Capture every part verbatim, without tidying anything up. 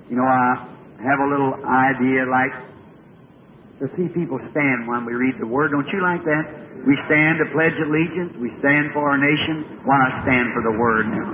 You know, I have a little idea like to see people stand when we read the Word. Don't you like that? We stand to pledge allegiance. We stand for our nation. Why not stand for the Word now?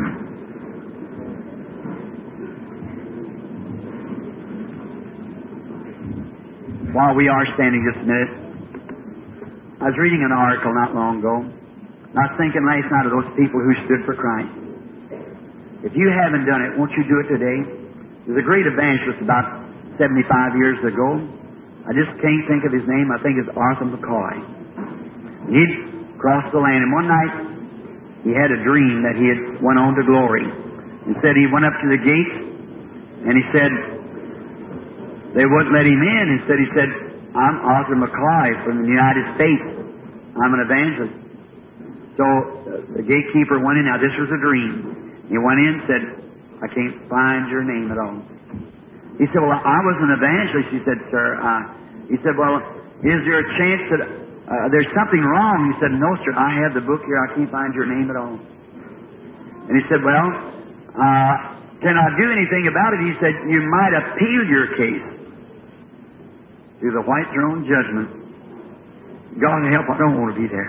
While we are standing just a minute, I was reading an article not long ago. And I was thinking last night of those people who stood for Christ. If you haven't done it, won't you do it today? There's a great evangelist about seventy-five years ago. I just can't think of his name. I think it's Arthur McCoy. He'd crossed the land, and one night he had a dream that he had went on to glory. He said he went up to the gate, and he said they wouldn't let him in. Instead, he said, "I'm Arthur McCoy from the United States. I'm an evangelist." So uh, the gatekeeper went in. Now, this was a dream. He went in and said, "I can't find your name at all." He said, "Well, I was an evangelist." He said, "Sir," uh, he said, "Well, is there a chance that uh, there's something wrong?" He said, "No, sir. I have the book here. I can't find your name at all." And he said, "Well, uh, can I do anything about it?" He said, "You might appeal your case to the white throne judgment." God help, I don't want to be there.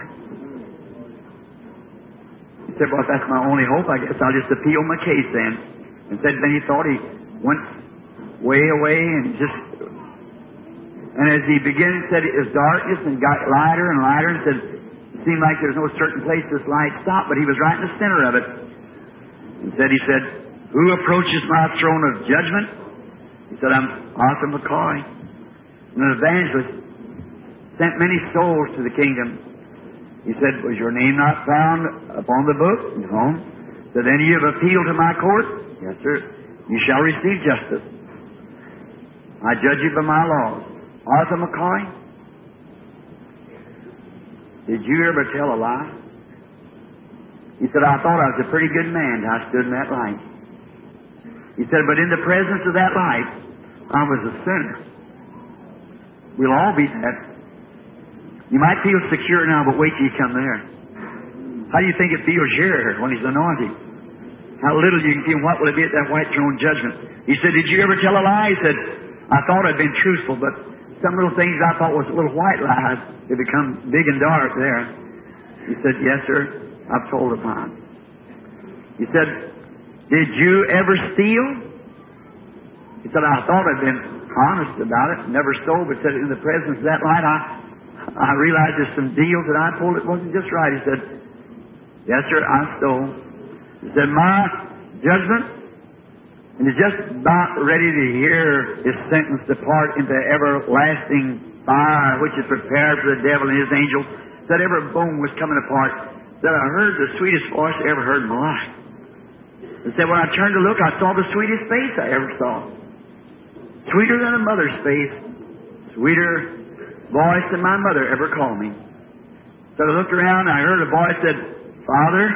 He said, "Well, if that's my only hope, I guess I'll just appeal my case then." And said, then he thought he went way away and just, and as he began, he said it was darkness and got lighter and lighter, and said it seemed like there's no certain place this light stopped, but he was right in the center of it. And said, he said, "Who approaches my throne of judgment?" He said, "I'm Arthur McCoy. And an evangelist sent many souls to the kingdom." He said, "Was your name not found upon the book?" "No." "So then you have appealed to my court?" "Yes, sir." "You shall receive justice. I judge you by my laws." Arthur McCoy, did you ever tell a lie? He said, "I thought I was a pretty good man till I stood in that light." He said, "But in the presence of that light, I was a sinner." We'll all be that. You might feel secure now, but wait till you come there. How do you think it feels here when He's anointed? How little you can feel. What will it be at that white throne judgment? He said, "Did you ever tell a lie?" He said, "I thought I'd been truthful, but some little things I thought was little white lies, they become big and dark there." He said, "Yes, sir, I've told upon." He said, "Did you ever steal?" He said, "I thought I'd been honest about it, never stole," but said, "In the presence of that light, I I realized there's some deals that I pulled that wasn't just right." He said, "Yes, sir, I stole." He said, "My judgment," and is just about ready to hear his sentence depart into everlasting fire, which is prepared for the devil and his angels. Said every bone was coming apart. Said, "I heard the sweetest voice I ever heard in my life." He said, "When I turned to look, I saw the sweetest face I ever saw. Sweeter than a mother's face. Sweeter voice than my mother ever called me." So I looked around and I heard a voice said, "Father,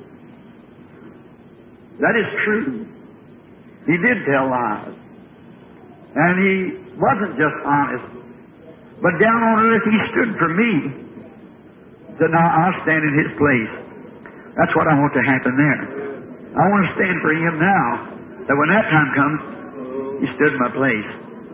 that is true. He did tell lies. And he wasn't just honest. But down on earth he stood for me." He said, "Now I'll stand in his place." That's what I want to happen there. I want to stand for him now, that when that time comes, he stood in my place.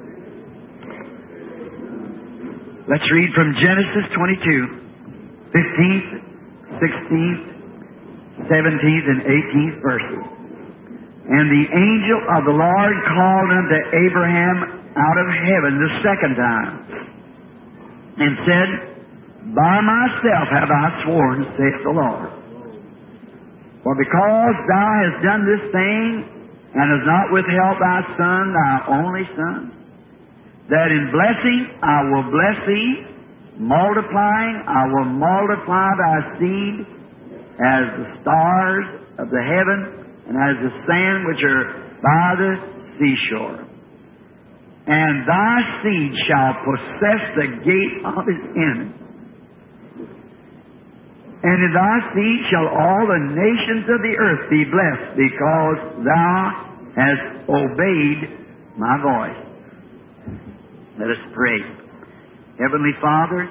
Let's read from Genesis twenty-two, fifteenth, sixteenth, seventeenth, and eighteenth verses. "And the angel of the Lord called unto Abraham out of heaven the second time, and said, By myself have I sworn, saith the Lord. For because thou hast done this thing, and hast not withheld thy son, thy only son, that in blessing I will bless thee, multiplying I will multiply thy seed as the stars of the heaven, and as the sand which are by the seashore. And thy seed shall possess the gate of his enemy. And in thy seed shall all the nations of the earth be blessed, because thou hast obeyed my voice." Let us pray. Heavenly Father,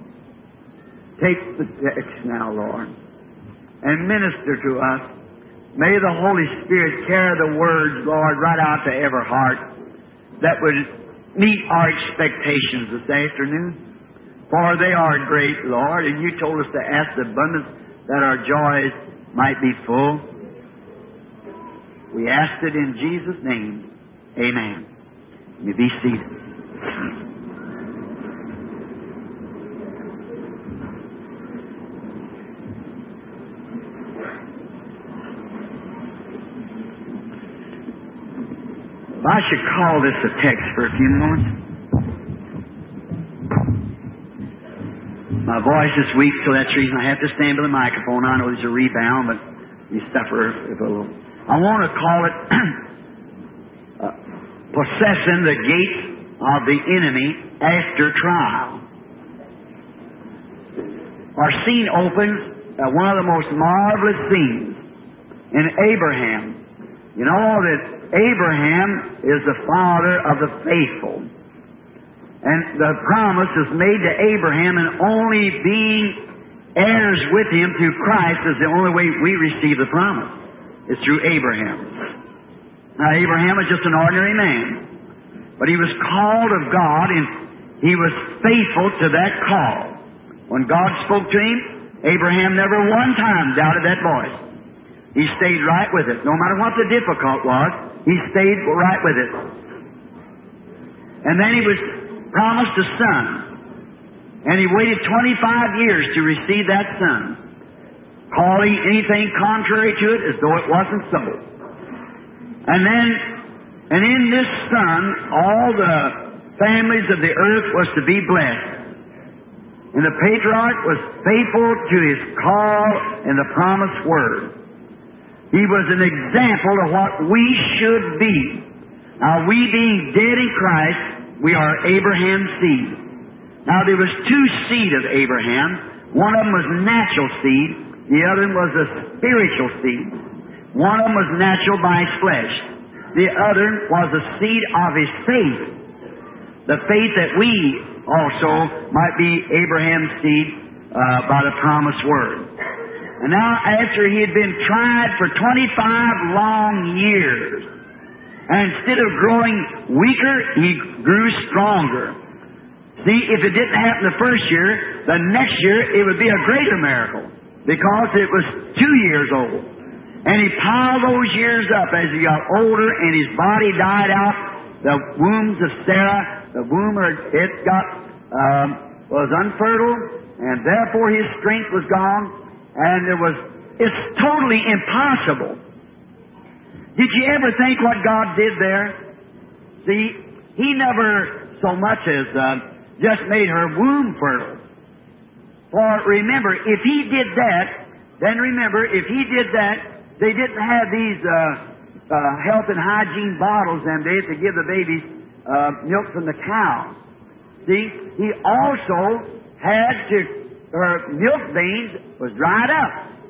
take the text now, Lord, and minister to us May the Holy Spirit carry the words, Lord, right out to every heart that would meet our expectations this afternoon. For they are great, Lord, and You told us to ask the abundance that our joys might be full. We ask it in Jesus' name. Amen. You be seated. I should call this a text for a few moments. My voice is weak, so that's the reason I have to stand by the microphone. I know there's a rebound, but you suffer if a little. I want to call it uh, possessing the gate of the enemy after trial. Our scene opens at one of the most marvelous scenes in Abraham. You know that Abraham is the father of the faithful. And the promise is made to Abraham, and only being heirs with him through Christ is the only way we receive the promise. It's through Abraham. Now, Abraham was just an ordinary man, but he was called of God, and he was faithful to that call. When God spoke to him, Abraham never one time doubted that voice. He stayed right with it. No matter what the difficult was, he stayed right with it. And then he was promised a son. And he waited twenty-five years to receive that son, calling anything contrary to it as though it wasn't so. And then, and in this son, all the families of the earth was to be blessed. And the patriarch was faithful to his call and the promised word. He was an example of what we should be. Now, we being dead in Christ, we are Abraham's seed. Now, there was two seed of Abraham. One of them was natural seed. The other was a spiritual seed. One of them was natural by his flesh. The other was a seed of his faith. The faith that we also might be Abraham's seed uh, by the promised word. And now, after he had been tried for twenty-five long years, and instead of growing weaker, he grew stronger. See, if it didn't happen the first year, the next year it would be a greater miracle, because it was two years old. And he piled those years up as he got older, and his body died out. The wombs of Sarah, the womb, it got um, was unfertile, and therefore his strength was gone. And there was, it's totally impossible. Did you ever think what God did there? See, He never so much as uh, just made her womb fertile. For remember, if He did that, then remember, if He did that, they didn't have these uh, uh, health and hygiene bottles them days to give the babies uh, milk from the cow. See, He also had to, her milk veins was dried up.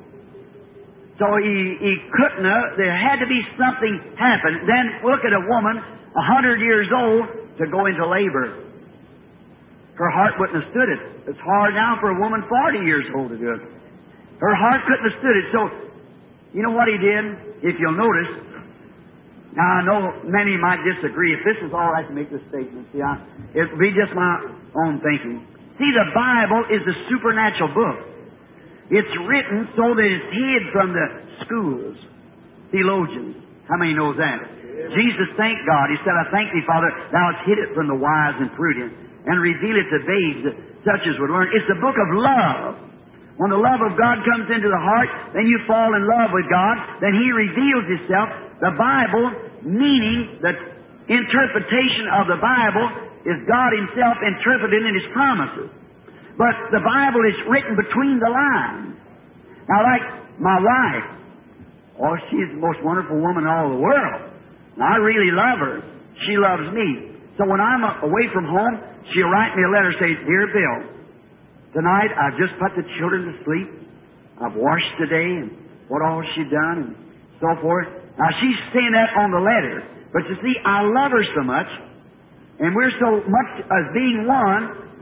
So he, he couldn't have, there had to be something happen. Then look at a woman, a hundred years old, to go into labor. Her heart wouldn't have stood it. It's hard now for a woman forty years old to do it. Her heart couldn't have stood it. So, you know what he did? If you'll notice, now I know many might disagree. If this is all right to make this statement, see, I, it'll be just my own thinking. See, the Bible is a supernatural book. It's written so that it's hid from the schools, theologians. How many knows that? Yeah. Jesus thanked God. He said, I thank Thee, Father, Thou hast hid it from the wise and prudent, and reveal it to babes such as would learn. It's a book of love. When the love of God comes into the heart, then you fall in love with God. Then He reveals Himself. The Bible, meaning the interpretation of the Bible, is God Himself interpreted in His promises. But the Bible is written between the lines. Now, like my wife, oh, she's the most wonderful woman in all the world. Now, I really love her. She loves me. So when I'm away from home, she'll write me a letter saying, Dear Bill, tonight I've just put the children to sleep. I've washed today, and what all she's done, and so forth. Now, she's saying that on the letter. But you see, I love her so much, and we're so much as being one,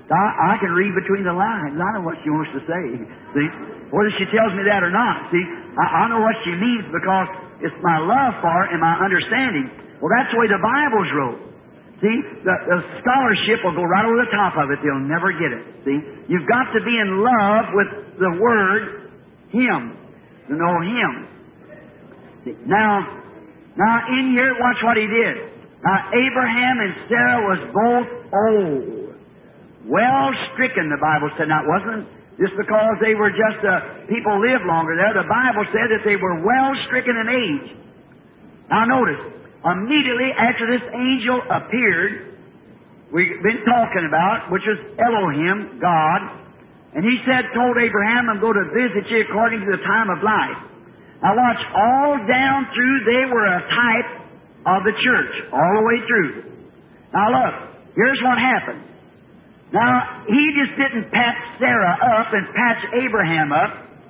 I, I can read between the lines. I know what she wants to say. See? Whether she tells me that or not. See? I, I know what she means because it's my love for her and my understanding. Well, that's the way the Bible's wrote. See? The, the scholarship will go right over the top of it. They'll never get it. See? You've got to be in love with the Word, Him, to know Him. See? Now, now in here, watch what he did. Now, Abraham and Sarah was both old. Well stricken, the Bible said. Now, it wasn't just because they were just, uh, people lived longer there. The Bible said that they were well stricken in age. Now, notice, immediately after this angel appeared, we've been talking about, which was Elohim, God, and he said, told Abraham, I'm going to visit you according to the time of life. Now, watch, all down through, they were a type of the church, all the way through. Now, look, here's what happened. Now, he just didn't patch Sarah up and patch Abraham up.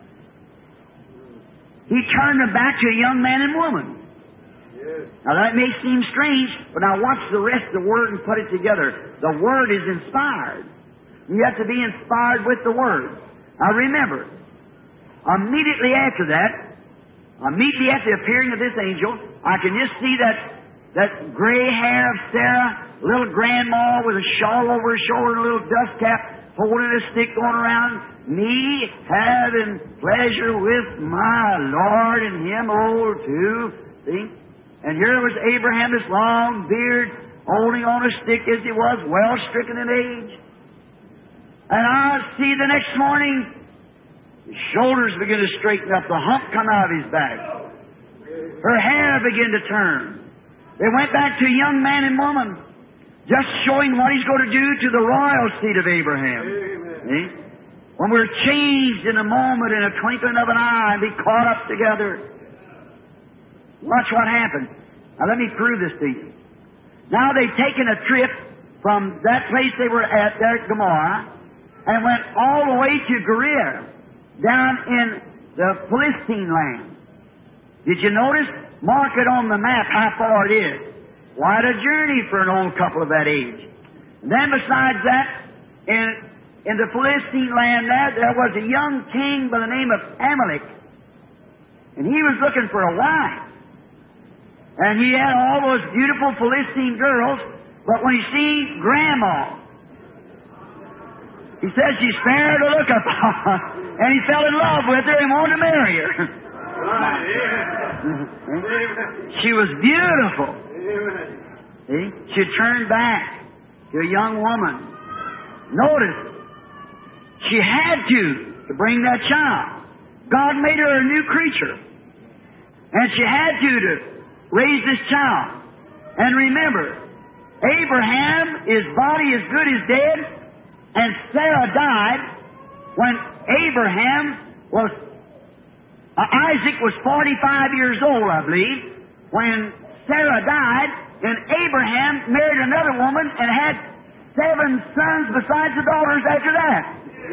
He turned them back to a young man and woman. Yes. Now, that may seem strange, but now watch the rest of the Word and put it together. The Word is inspired. You have to be inspired with the Word. Now, remember, immediately after that, immediately after the appearing of this angel, I can just see that, that gray hair of Sarah, little grandma with a shawl over her shoulder and a little dust cap, holding a stick going around, me having pleasure with my Lord and Him old too. See? And here was Abraham, this long beard, holding on a stick as he was, well stricken in age. And I see the next morning, his shoulders begin to straighten up, the hump come out of his back. Her hair began to turn. They went back to a young man and woman, just showing what He's going to do to the royal seed of Abraham. See? When we're changed in a moment, in a twinkling of an eye, and be caught up together. Watch what happened. Now let me prove this to you. Now they've taken a trip from that place they were at, there at Gomorrah, and went all the way to Gerar, down in the Philistine land. Did you notice? Mark it on the map how far it is. Quite a journey for an old couple of that age. And then besides that, in, in the Philistine land there, there was a young king by the name of Amalek. And he was looking for a wife. And he had all those beautiful Philistine girls, but when he seen Grandma, he said she's fair to look upon. And he fell in love with her and wanted to marry her. She was beautiful. See? She turned back to a young woman. Notice, she had to, to bring that child. God made her a new creature. And she had to, to raise this child. And remember, Abraham, his body is good as dead, and Sarah died when Abraham was, uh, Isaac was forty-five years old, I believe, when Sarah died, and Abraham married another woman and had seven sons besides the daughters after that.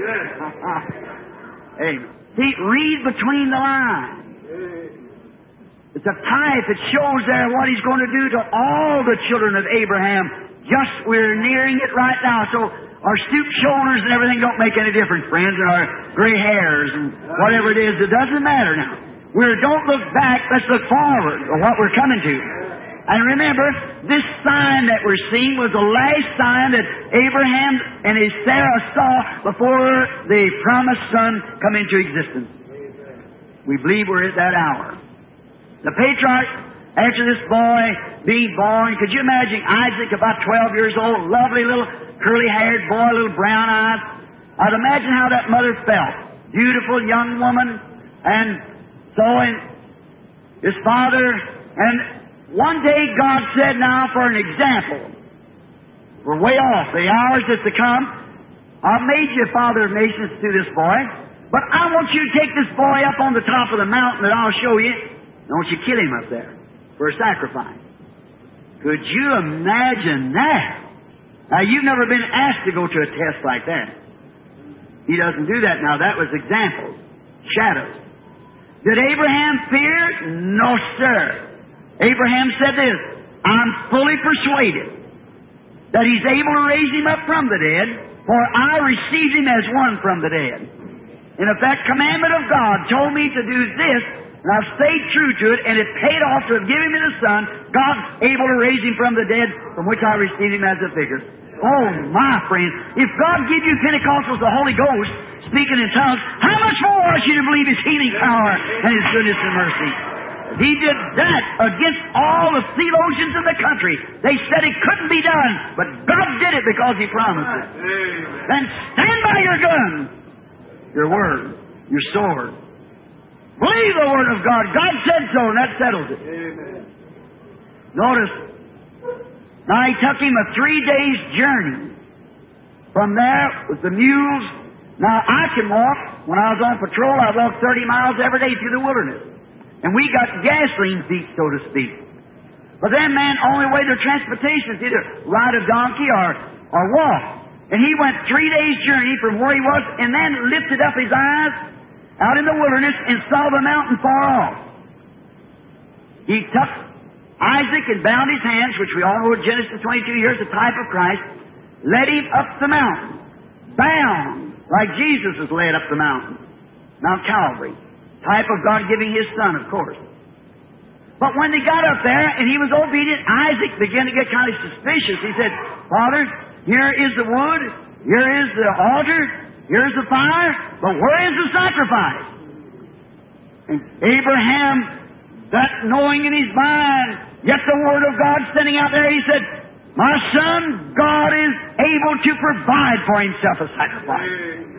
Hey, see, read between the lines. It's a type that shows there what He's going to do to all the children of Abraham. Just we're nearing it right now. So our stooped shoulders and everything don't make any difference, friends, and our gray hairs and whatever it is. It doesn't matter now. We don't look back. Let's look forward to what we're coming to. And remember, this sign that we're seeing was the last sign that Abraham and his Sarah saw before the promised son come into existence. We believe we're at that hour. The patriarch, after this boy being born, could you imagine Isaac, about twelve years old, lovely little curly-haired boy, little brown eyes? I'd imagine how that mother felt. Beautiful young woman. And so in his father, and one day God said, now for an example, we're way off, the hours that's to come, I've made you a father of nations through this boy, but I want you to take this boy up on the top of the mountain that I'll show you. I want you to kill him up there for a sacrifice. Could you imagine that? Now, you've never been asked to go to a test like that. He doesn't do that now. That was examples, shadows. Did Abraham fear? No, sir. Abraham said this, I'm fully persuaded that He's able to raise him up from the dead, For I received Him as one from the dead. And if that commandment of God told me to do this, and I've stayed true to it, and it paid off to have given me the Son, God's able to raise Him from the dead, from which I received Him as a figure. Oh, my friend, if God give you Pentecostals the Holy Ghost, speaking in tongues, how much more ought you to believe His healing power and His goodness and mercy? He did that against all the theologians in the country. They said it couldn't be done, but God did it because He promised it. Then stand by your gun, your word, your sword. Believe the Word of God. God said so, and that settles it. Amen. Notice, now He took him a three days journey. From there, with the mules. Now I can walk. When I was on patrol, I walked thirty miles every day through the wilderness. And we got gasoline feet, so to speak. But then, man, only way their transportation is either ride a donkey or, or walk. And he went three days' journey from where he was, and then lifted up his eyes out in the wilderness and saw the mountain far off. He took Isaac and bound his hands, which we all know in Genesis twenty-two years, the type of Christ, led him up the mountain, bound, like Jesus was led up the mountain, Mount Calvary. Type of God giving His Son, of course. But when they got up there and he was obedient, Isaac began to get kind of suspicious. He said, Father, here is the wood, here is the altar, here's the fire, but where is the sacrifice? And Abraham, that knowing in his mind, yet the Word of God standing out there, he said, my son, God is able to provide for Himself a sacrifice.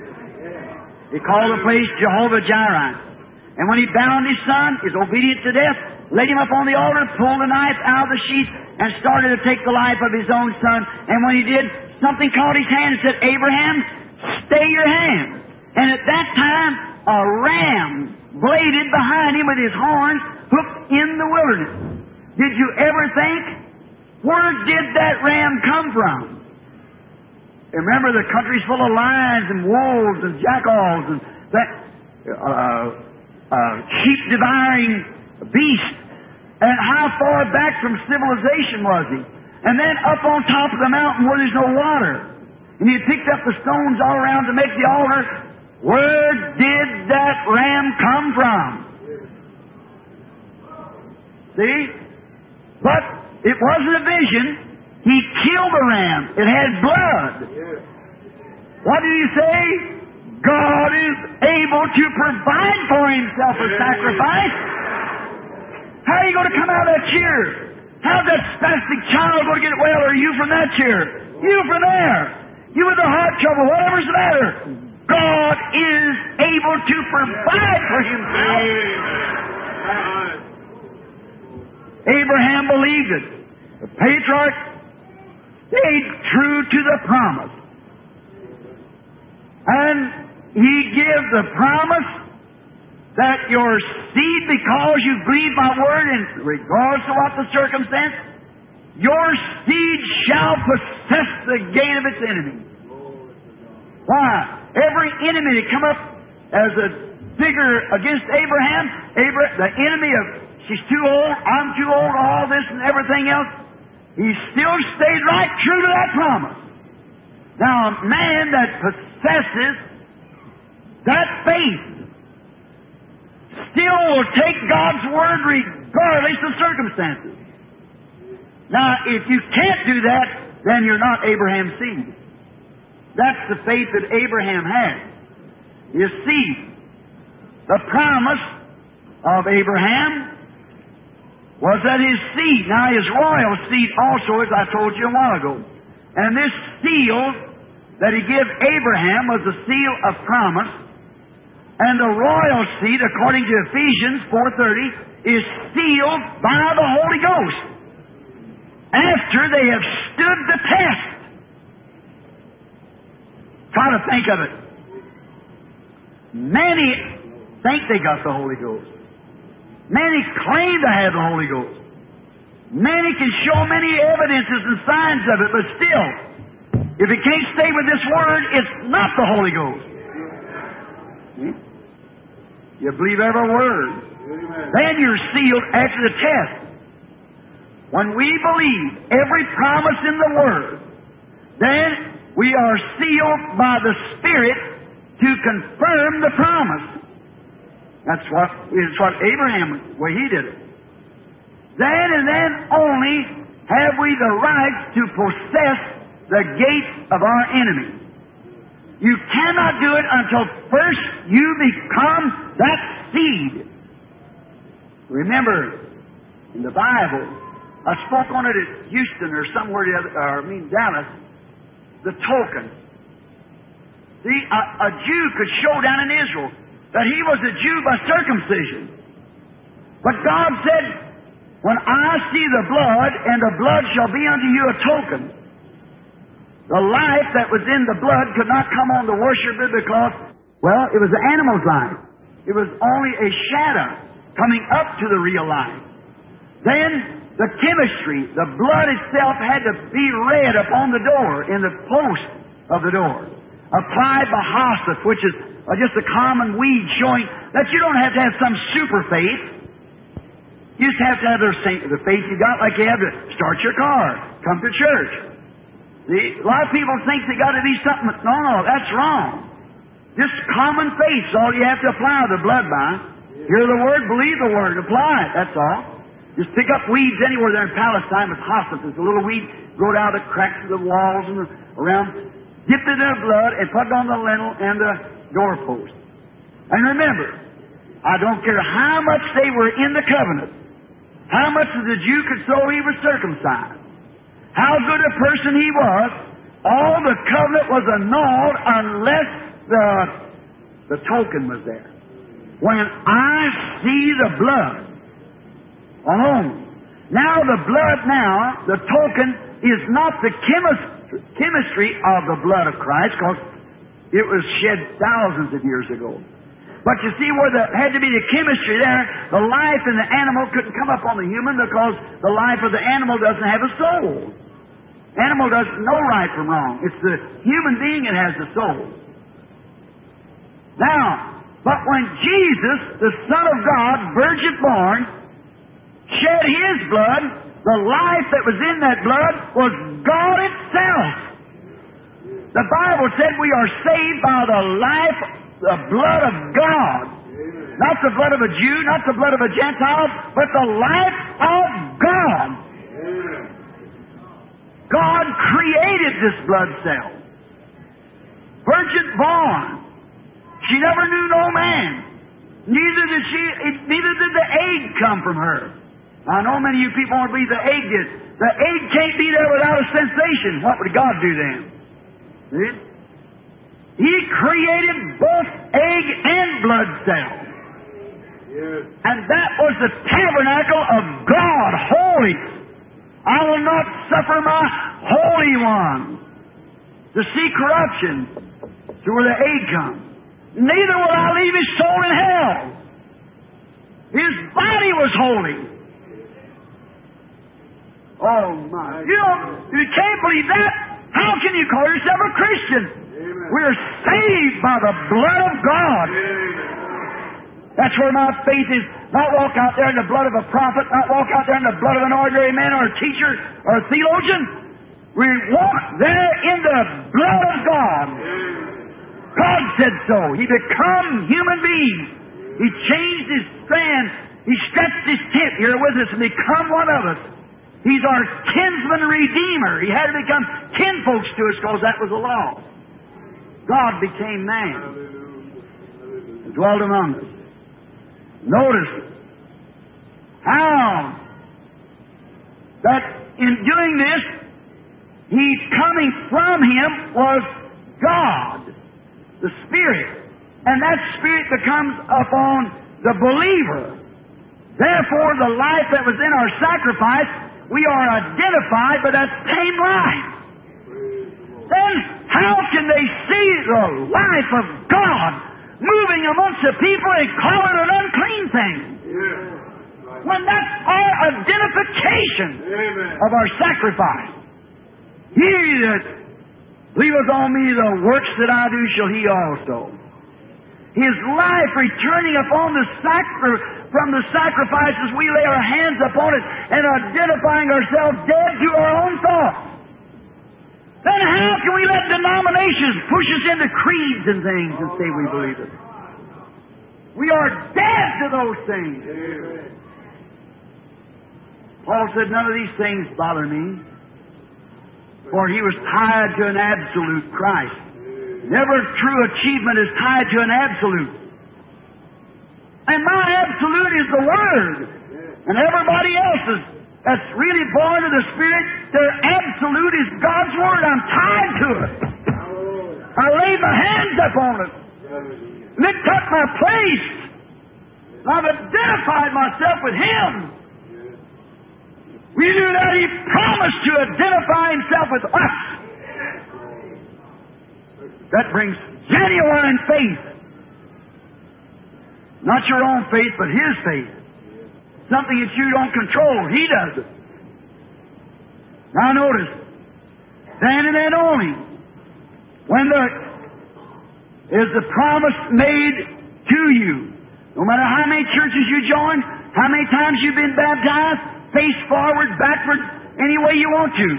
He called the place Jehovah-Jireh. And when he bound his son, is obedient to death, laid him up on the altar, pulled the knife out of the sheath, and started to take the life of his own son. And when he did, something caught his hand and said, Abraham, stay your hand. And at that time, a ram bladed behind him with his horns, hooked in the wilderness. Did you ever think, where did that ram come from? Remember, the country's full of lions and wolves and jackals and that, uh, uh, sheep-devouring beasts. And how far back from civilization was he? And then up on top of the mountain where there's no water. And he picked up the stones all around to make the altar. Where did that ram come from? See? But it wasn't a vision. He killed the ram. It had blood. What did he say? God is able to provide for Himself a sacrifice. How are you going to come out of that chair? How's that spastic child going to get well? Or you from that chair? You from there? You with the heart trouble? Whatever's the matter? God is able to provide for Himself. Abraham believed it. The patriarch stayed true to the promise. And He gave the promise that your seed, because you believe my word, and regardless of what the circumstance, your seed shall possess the gate of its enemy. Why? Every enemy that come up as a figure against Abraham, Abraham, the enemy of, she's too old, I'm too old, all this and everything else, he still stayed right true to that promise. Now, a man that possesses that faith still will take God's word regardless of circumstances. Now, if you can't do that, then you're not Abraham's seed. That's the faith that Abraham had. You see, the promise of Abraham was that his seed, now his royal seed also, as I told you a while ago. And this seal that He gave Abraham was the seal of promise. And the royal seed, according to Ephesians four thirty, is sealed by the Holy Ghost after they have stood the test. Try to think of it. Many think they got the Holy Ghost. Many claim to have the Holy Ghost. Many can show many evidences and signs of it, but still, if it can't stay with this Word, it's not the Holy Ghost. Hmm? You believe every word. Amen. Then you're sealed after the test. When we believe every promise in the Word, then We are sealed by the Spirit to confirm the promise. That's what, is what Abraham, well, he did it. Then and then only have we the right to possess the gates of our enemy. You cannot do it until first you become that seed. Remember, in the Bible, I spoke on it at Houston or somewhere, the other, or I mean Dallas, the token. See, a, a Jew could show down in Israel that he was a Jew by circumcision. But God said, when I see the blood, and the blood shall be unto you a token. The life that was in the blood could not come on the worshiper because, well, it was the animal's life. It was only a shadow coming up to the real life. Then the chemistry, the blood itself had to be read upon the door, in the post of the door. Applied by hospice, which is just a common weed showing that you don't have to have some super faith. You just have to have the, same, the faith you got, like you have to start your car, come to church. See, a lot of people think they got to be something. No, no, that's wrong. Just common faith is all you have to apply the blood by. Hear the Word, believe the Word, apply it, that's all. Just pick up weeds anywhere there in Palestine with hospice. There's a little weed growed out of the cracks of the walls and the, around. Dip it in their blood and put it on the lintel and the doorpost. And remember, I don't care how much they were in the covenant, how much of the Jew could show he was circumcised, how good a person he was, all the covenant was annulled unless the, the token was there. When I see the blood alone. Now the blood now, the token, is not the chemistry, chemistry of the blood of Christ, because it was shed thousands of years ago. But you see where there had to be the chemistry there, the life in the animal couldn't come up on the human because the life of the animal doesn't have a soul. Animal doesn't know right from wrong. It's the human being that has the soul. Now, but when Jesus, the Son of God, virgin born, shed His blood, the life that was in that blood was God itself. The Bible said we are saved by the life, the blood of God. Not the blood of a Jew, not the blood of a Gentile, but the life of God. God created this blood cell. Virgin born. She never knew no man. Neither did she. Neither did the egg come from her. I know many of you people want to believe the egg did. The egg can't be there without a sensation. What would God do then? See? He created both egg and blood cells. Yes. And that was the tabernacle of God, holy. I will not suffer my Holy One to see corruption to where the egg comes. Neither will I leave his soul in hell. His body was holy. Oh my. You know, you can't believe that. How can you call yourself a Christian? Amen. We're saved by the blood of God. Amen. That's where my faith is. Not walk out there in the blood of a prophet, not walk out there in the blood of an ordinary man or a teacher or a theologian. We walk there in the blood of God. God said so. He become human being. He changed his strand. He stretched his tent here with us and become one of us. He's our kinsman redeemer. He had to become kinfolks to us because that was the law. God became man and dwelt among us. Notice how that in doing this, he coming from him was God, the Spirit. And that Spirit becomes upon the believer. Therefore, the life that was in our sacrifice, we are identified by that same life. Then how can they see the life of God moving amongst the people and call it an unclean thing? When that's our identification of our sacrifice. He that believeth on me, the works that I do shall he also. His life returning upon the sacri- from the sacrifices, we lay our hands upon it and identifying ourselves dead to our own thoughts. Then how can we let denominations denominations push us into creeds and things and say we believe it. We are dead to those things. Paul said, none of these things bother me, for he was tied to an absolute Christ. Never true achievement is tied to an absolute. And my absolute is the Word. And everybody else's that's really born of the Spirit, their absolute is God's Word. I'm tied to it. I lay my hands upon it. And it took my place. I've identified myself with Him. We knew that He promised to identify Himself with us. That brings genuine faith. Not your own faith, but His faith. Something that you don't control. He does it. Now notice, then and then only, when there is the promise made to you, no matter how many churches you join, how many times you've been baptized, face forward, backward, any way you want to,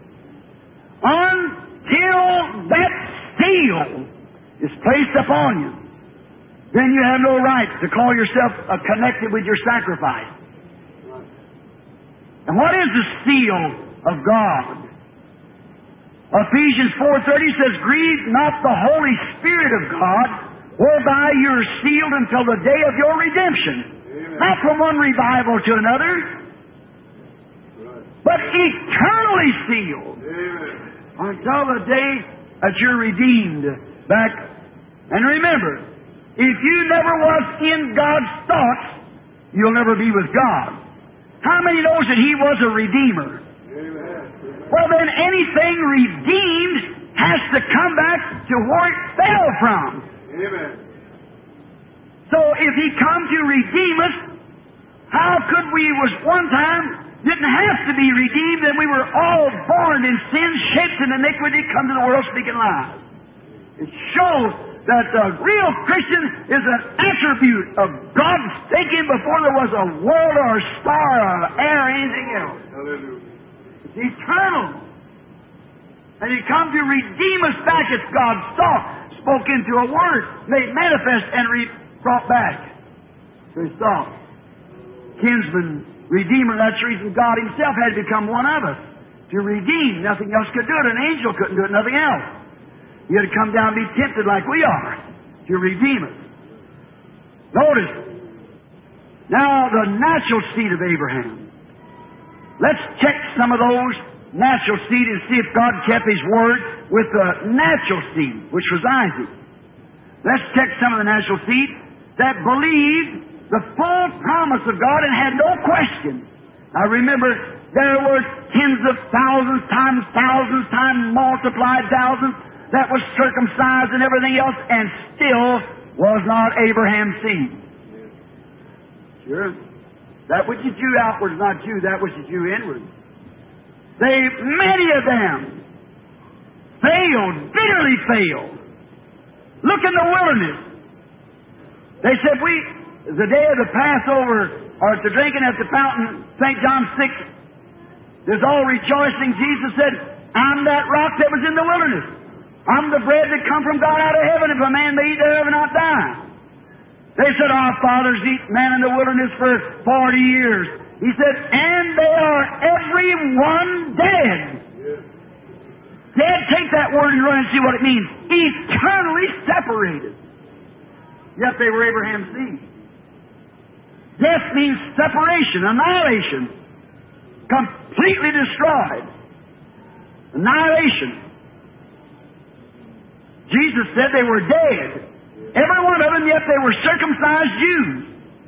until that seal is placed upon you, then you have no right to call yourself uh, connected with your sacrifice. And what is the seal of God? Ephesians four thirty says, grieve not the Holy Spirit of God, whereby you are sealed until the day of your redemption. Amen. Not from one revival to another, right, but eternally sealed. Amen. Until the day that you're redeemed back. And remember, if you never was in God's thoughts, you'll never be with God. How many knows that He was a Redeemer? Amen. Well, then anything redeemed has to come back to where it fell from. Amen. So if He come to redeem us, how could we was one time didn't have to be redeemed, and we were all born in sin, shaped in iniquity, come to the world speaking lies? It shows that the real Christian is an attribute of God's thinking before there was a world or a star or air or anything else. Hallelujah. It's eternal. And He come to redeem us back. It's God's thought, spoke into a word, made manifest, and re- brought back to His thought. Kinsman, Redeemer, that's the reason God Himself had to become one of us. To redeem. Nothing else could do it. An angel couldn't do it, nothing else. He had to come down and be tempted like we are to redeem us. Notice, now the natural seed of Abraham. Let's check some of those natural seed and see if God kept His word with the natural seed, which was Isaac. Let's check some of the natural seed that believed the full promise of God and had no question. Now remember, there were tens of thousands times thousands times multiplied thousands that was circumcised and everything else, and still was not Abraham's seed. Sure. That which is Jew outward is not Jew, that which is Jew inward. They, many of them, failed, bitterly failed. Look in the wilderness. They said, we, the day of the Passover, or the drinking at the fountain, Saint John six, there's all rejoicing. Jesus said, I'm that rock that was in the wilderness. I'm the bread that come from God out of heaven. If a man may eat thereof and not die. They said, our fathers eat manna in the wilderness for forty years. He said, and they are every one dead. Yes. Dead, take that word and run and see what it means. Eternally separated. Yet they were Abraham's seed. Death means separation, annihilation. Completely destroyed. Annihilation. Jesus said they were dead. Every one of them, yet they were circumcised Jews.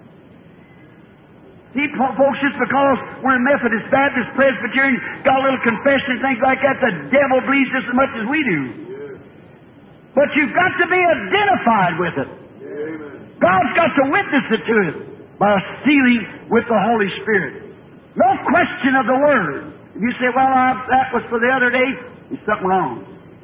See, folks, just because we're Methodist, Baptist, Presbyterian, got a little confession and things like that, the devil believes just as much as we do. But you've got to be identified with it. God's got to witness it to it by a sealing with the Holy Spirit. No question of the Word. If you say, well, I, that was for the other day, there's something wrong.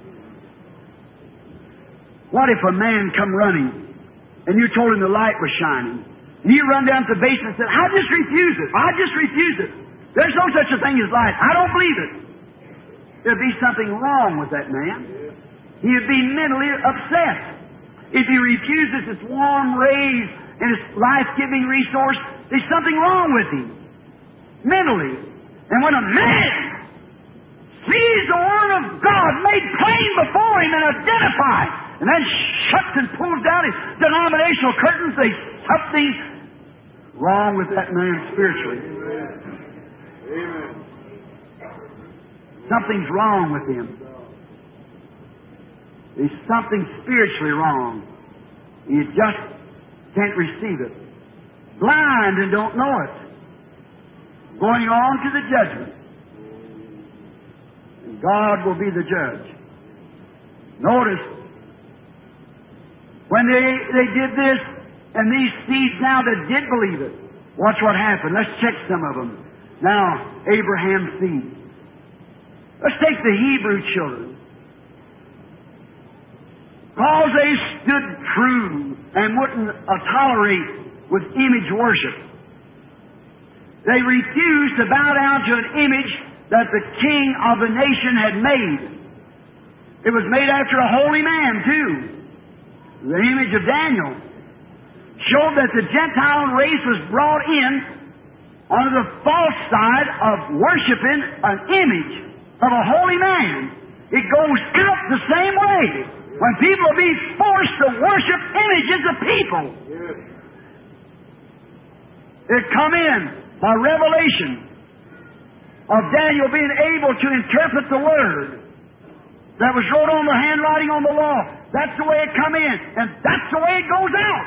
What if a man come running and you told him the light was shining? And you run down to the basement and said, I just refuse it. I just refuse it. There's no such a thing as light. I don't believe it. There'd be something wrong with that man. He would be mentally upset. If he refuses its warm rays and its life-giving resource, there's something wrong with him, mentally. And when a man sees the Word of God made plain before him and identified, and then shuts and pulls down his denominational curtains, there's something wrong with that man spiritually. Amen. Something's wrong with him. There's something spiritually wrong. You just can't receive it. Blind and don't know it. Going on to the judgment. And God will be the judge. Notice, when they, they did this, and these seeds now that did believe it, watch what happened. Let's check some of them. Now, Abraham's seed. Let's take the Hebrew children. Because they stood true and wouldn't uh, tolerate with image worship. They refused to bow down to an image that the king of the nation had made. It was made after a holy man, too. The image of Daniel showed that the Gentile race was brought in on the false side of worshiping an image of a holy man. It goes out the same way when people are being forced to worship images of people. It come in by revelation of Daniel being able to interpret the Word that was wrote on the handwriting on the wall. That's the way it come in, and that's the way it goes out.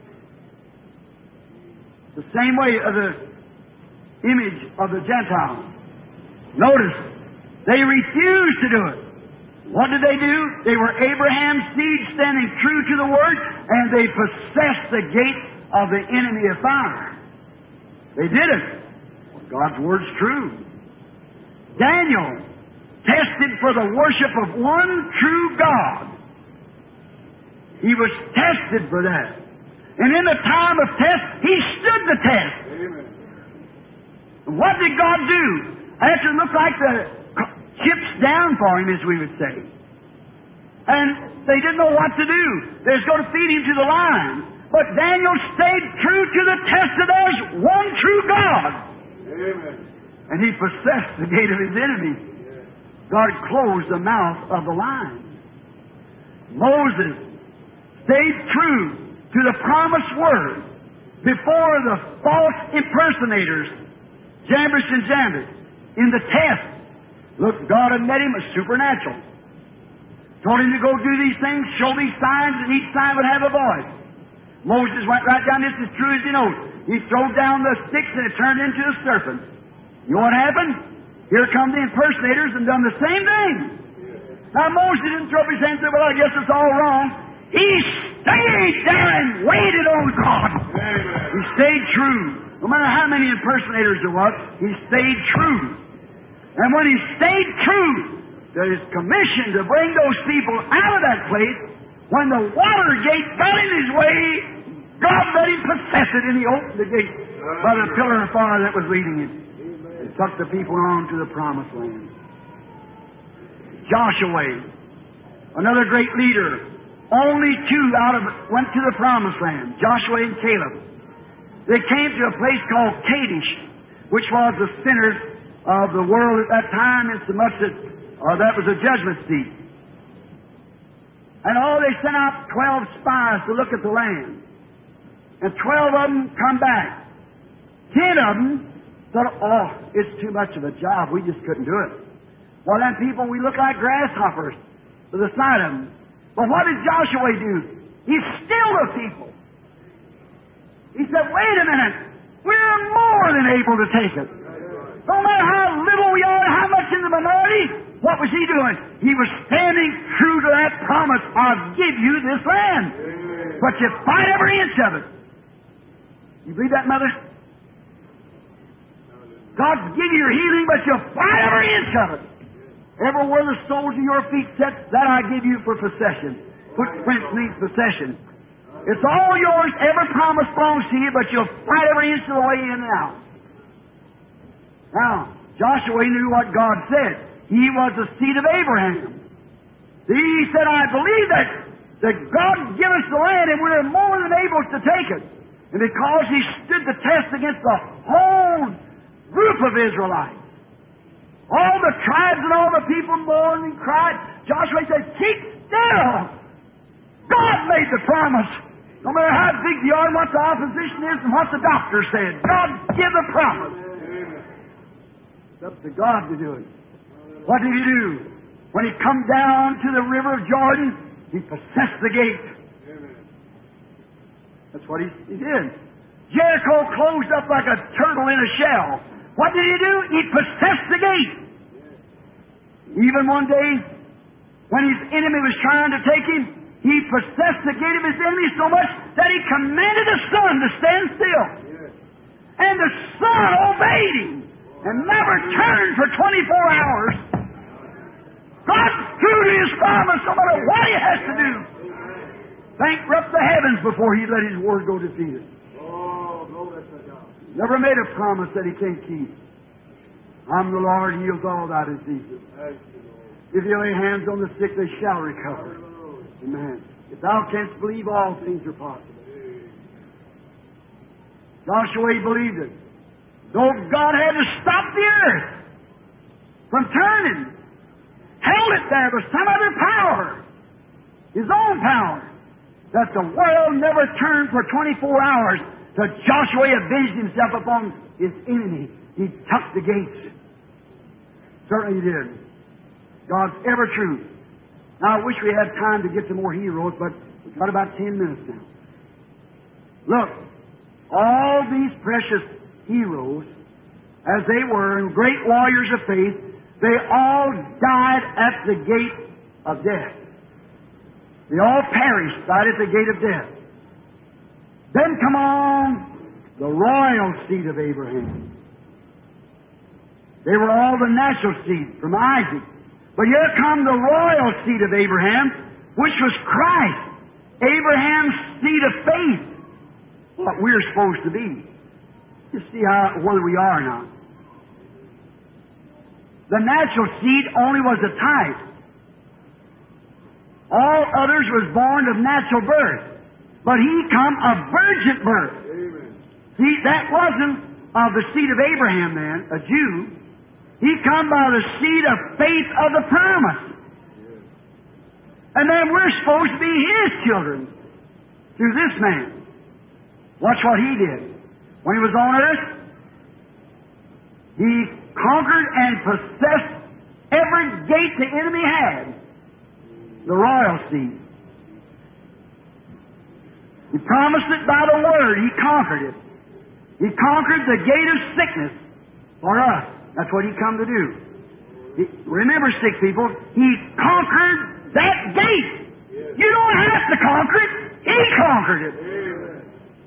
The same way of the image of the Gentiles. Notice, they refused to do it. What did they do? They were Abraham's seed standing true to the Word, and they possessed the gate of the enemy of fire. They did it. Well, God's Word's true. Daniel tested for the worship of one true God. He was tested for that. And in the time of test, he stood the test. Amen. What did God do? After it looked like the chips down for him, as we would say. And they didn't know what to do. They was going to feed him to the lions. But Daniel stayed true to the test that there's one true God. Amen. And he possessed the gate of his enemy. God closed the mouth of the lion. Moses stayed true to the promised word before the false impersonators, Jambres and Jambres, in the test. Look, God had met him as supernatural. Told him to go do these things, show these signs, and each sign would have a voice. Moses went right down this as true as he knows. He threw down the sticks and it turned into a serpent. You know what happened? Here come the impersonators and done the same thing. Now Moses didn't throw up his hands and say, well, I guess it's all wrong. He stayed there and waited on God. Amen. He stayed true. No matter how many impersonators there was, he stayed true. And when he stayed true to his commission to bring those people out of that place, when the water gate got in his way, God let him possess it, and he opened the gate by the pillar of fire that was leading him. He took the people on to the promised land. Joshua, another great leader, only two out of went to the promised land, Joshua and Caleb. They came to a place called Kadesh, which was the center of the world at that time, in so much that uh, that was a judgment seat. And oh, they sent out twelve spies to look at the land. And twelve of them come back. Ten of them thought, oh, it's too much of a job. We just couldn't do it. Well, then people, we look like grasshoppers to the side of them. But what did Joshua do? He stilled the people. He said, wait a minute. We're more than able to take it. No matter how little we are, how much in the minority, what was he doing? He was standing true to that promise, I'll give you this land. Amen. But you fight every inch of it. You believe that, Mother? God give you your healing, but you fight every inch of it. Everywhere the soles of your feet set, that I give you for possession. Footprints means possession. It's all yours, every promise belongs to you, but you'll fight every inch of the way in and out. Now, Joshua knew what God said. He was the seed of Abraham. See, he said, I believe that, that God give us the land and we're more than able to take it. And because he stood the test against the whole group of Israelites, all the tribes and all the people mourned and cried, Joshua said, keep still! God made the promise. No matter how big you are and what the opposition is and what the doctor said, God give the promise. It's up to God to do it. What did he do? When he come down to the river of Jordan, he possessed the gate. That's what he, he did. Jericho closed up like a turtle in a shell. What did he do? He possessed the gate. Even one day, when his enemy was trying to take him, he possessed the gate of his enemy so much that he commanded the sun to stand still. And the sun obeyed him and never turned for twenty-four hours. God's true to his promise no matter what he has to do. Bankrupt the heavens before he let his word go defeated. Never made a promise that he can't keep. I'm the Lord, heals all thy diseases. If you lay hands on the sick, they shall recover. Amen. If thou canst believe, all things are possible. Joshua, he believed it. Though God had to stop the earth from turning, held it there with some other power, his own power, that the world never turned for twenty-four hours, till Joshua avenged himself upon his enemy. He took the gates. Certainly he did. God's ever true. Now, I wish we had time to get to more heroes, but we've got about ten minutes now. Look, all these precious heroes, as they were, and great warriors of faith, they all died at the gate of death. They all perished right at the gate of death. Then come on the royal seed of Abraham. They were all the natural seed from Isaac. But here come the royal seed of Abraham, which was Christ, Abraham's seed of faith, what we're supposed to be. You see how whether we are or not. The natural seed only was a type. All others was born of natural birth. But he come of virgin birth. Amen. See, that wasn't of the seed of Abraham then, a Jew. He come by the seed of faith of the promise. And then we're supposed to be his children through this man. Watch what he did. When he was on earth, he conquered and possessed every gate the enemy had. The royal seed. He promised it by the Word. He conquered it. He conquered the gate of sickness for us. That's what he come to do. He, remember, sick people, he conquered that gate. Yes. You don't have to conquer it. He conquered it. Amen.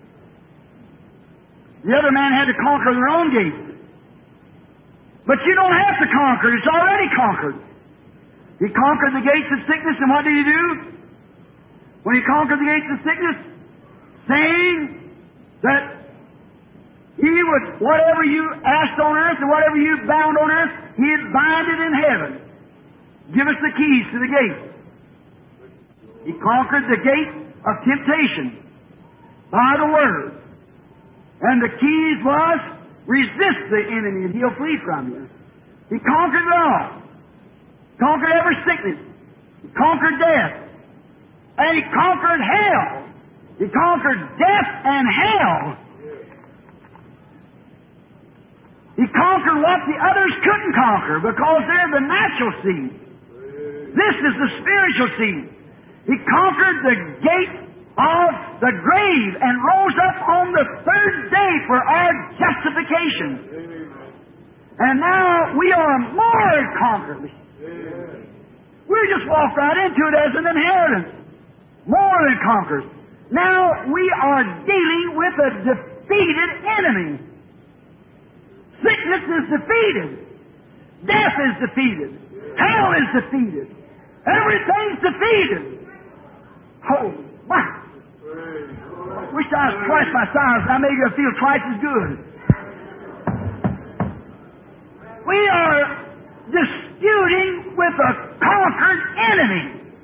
The other man had to conquer their own gate. But you don't have to conquer it. It's already conquered. He conquered the gates of sickness, and what did he do? When he conquered the gates of sickness, saying that he would, whatever you asked on earth and whatever you bound on earth, he'd bind it in heaven. Give us the keys to the gate. He conquered the gate of temptation by the Word. And the keys was, resist the enemy and he'll flee from you. He conquered it all. Conquered every sickness. He conquered death. And he conquered hell. He conquered death and hell. He conquered what the others couldn't conquer because they're the natural seed. This is the spiritual seed. He conquered the gate of the grave and rose up on the third day for our justification. And now we are more conquerors. We just walk right into it as an inheritance. More than conquerors. Now we are dealing with a defeated enemy. Sickness is defeated. Death is defeated. Hell is defeated. Everything's defeated. Oh, my. I wish I was twice my size. I maybe I feel twice as good. We are disputing with a conquered enemy.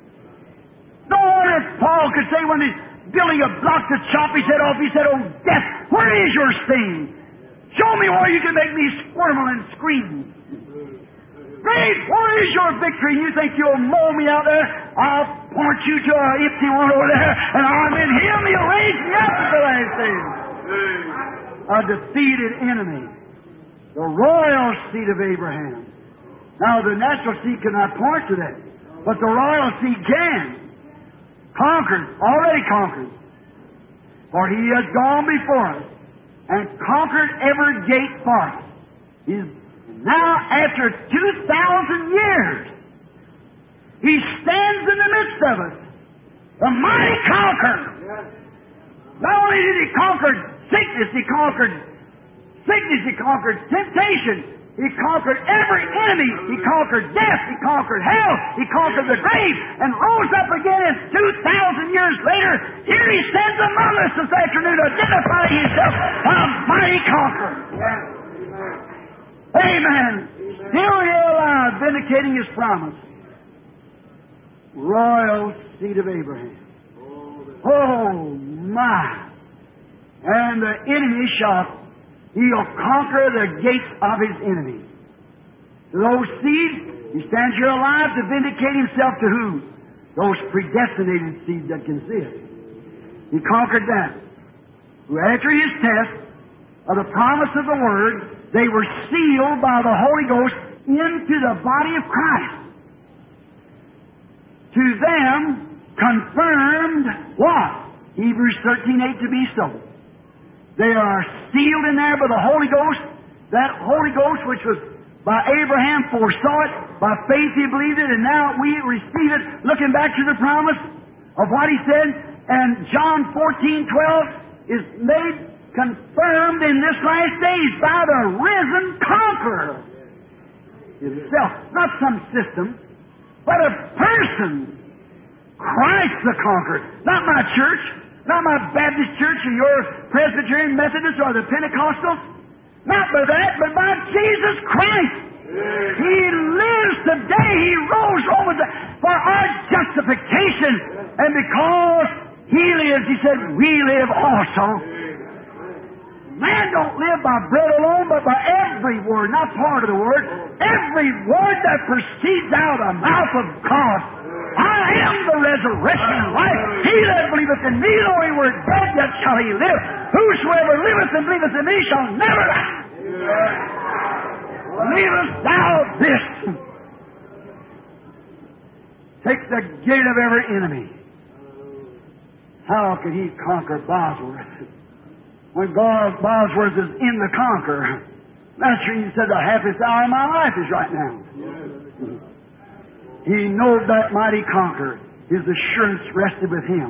No wonder if Paul could say when he's building a block to chop his head off, he said, "Oh, death, where is your sting? Show me where you can make me squirm and scream. Grave, where is your victory? And you think you'll mow me out there? I'll point you to an empty one over there, and I'm in Him. He'll raise me up at the last day." A defeated enemy. The royal seed of Abraham. Now, the natural seed cannot point to that, but the royal seed can. Conquered, already conquered. For He has gone before us and conquered every gate for us. He's now, after two thousand years, He stands in the midst of us, the mighty conqueror. Not only did He conquer sickness, He conquered sickness, He conquered temptation, He conquered every enemy, He conquered death, He conquered hell, He conquered the grave, and rose up again, and two thousand years later, here He stands among us this afternoon, identifying Himself a mighty conqueror. Amen. Still here alive, vindicating His promise. Royal seed of Abraham. Oh, my. And the enemy shall, he'll conquer the gates of his enemies. To those seeds, He stands here alive to vindicate Himself to who? Those predestinated seeds that can see it. He conquered that. Who after His test of the promise of the Word, they were sealed by the Holy Ghost into the body of Christ. To them, confirmed what? Hebrews thirteen eight to be so. They are sealed in there by the Holy Ghost. That Holy Ghost which was by Abraham foresaw it. By faith he believed it, and now we receive it, looking back to the promise of what He said. And John fourteen twelve is made confirmed in this last days by the risen conqueror Himself. Not some system, but a person. Christ the conqueror. Not my church, not my Baptist church or your Presbyterian Methodist or the Pentecostal. Not by that, but by Jesus Christ. He lives today. He rose over the, for our justification. And because He lives, He said, we live also. Man don't live by bread alone, but by every word, not part of the word, every word that proceeds out of the mouth of God. I am the resurrection and life. He that believeth in me, though he were dead, yet shall he live. Whosoever liveth and believeth in me shall never die. Believest thou this? Take the gate of every enemy. How could he conquer Bosworth? When God, Bosworth is in the conquer, that's where He said the happiest hour of my life is right now. He knowed that mighty conqueror. His assurance rested with Him.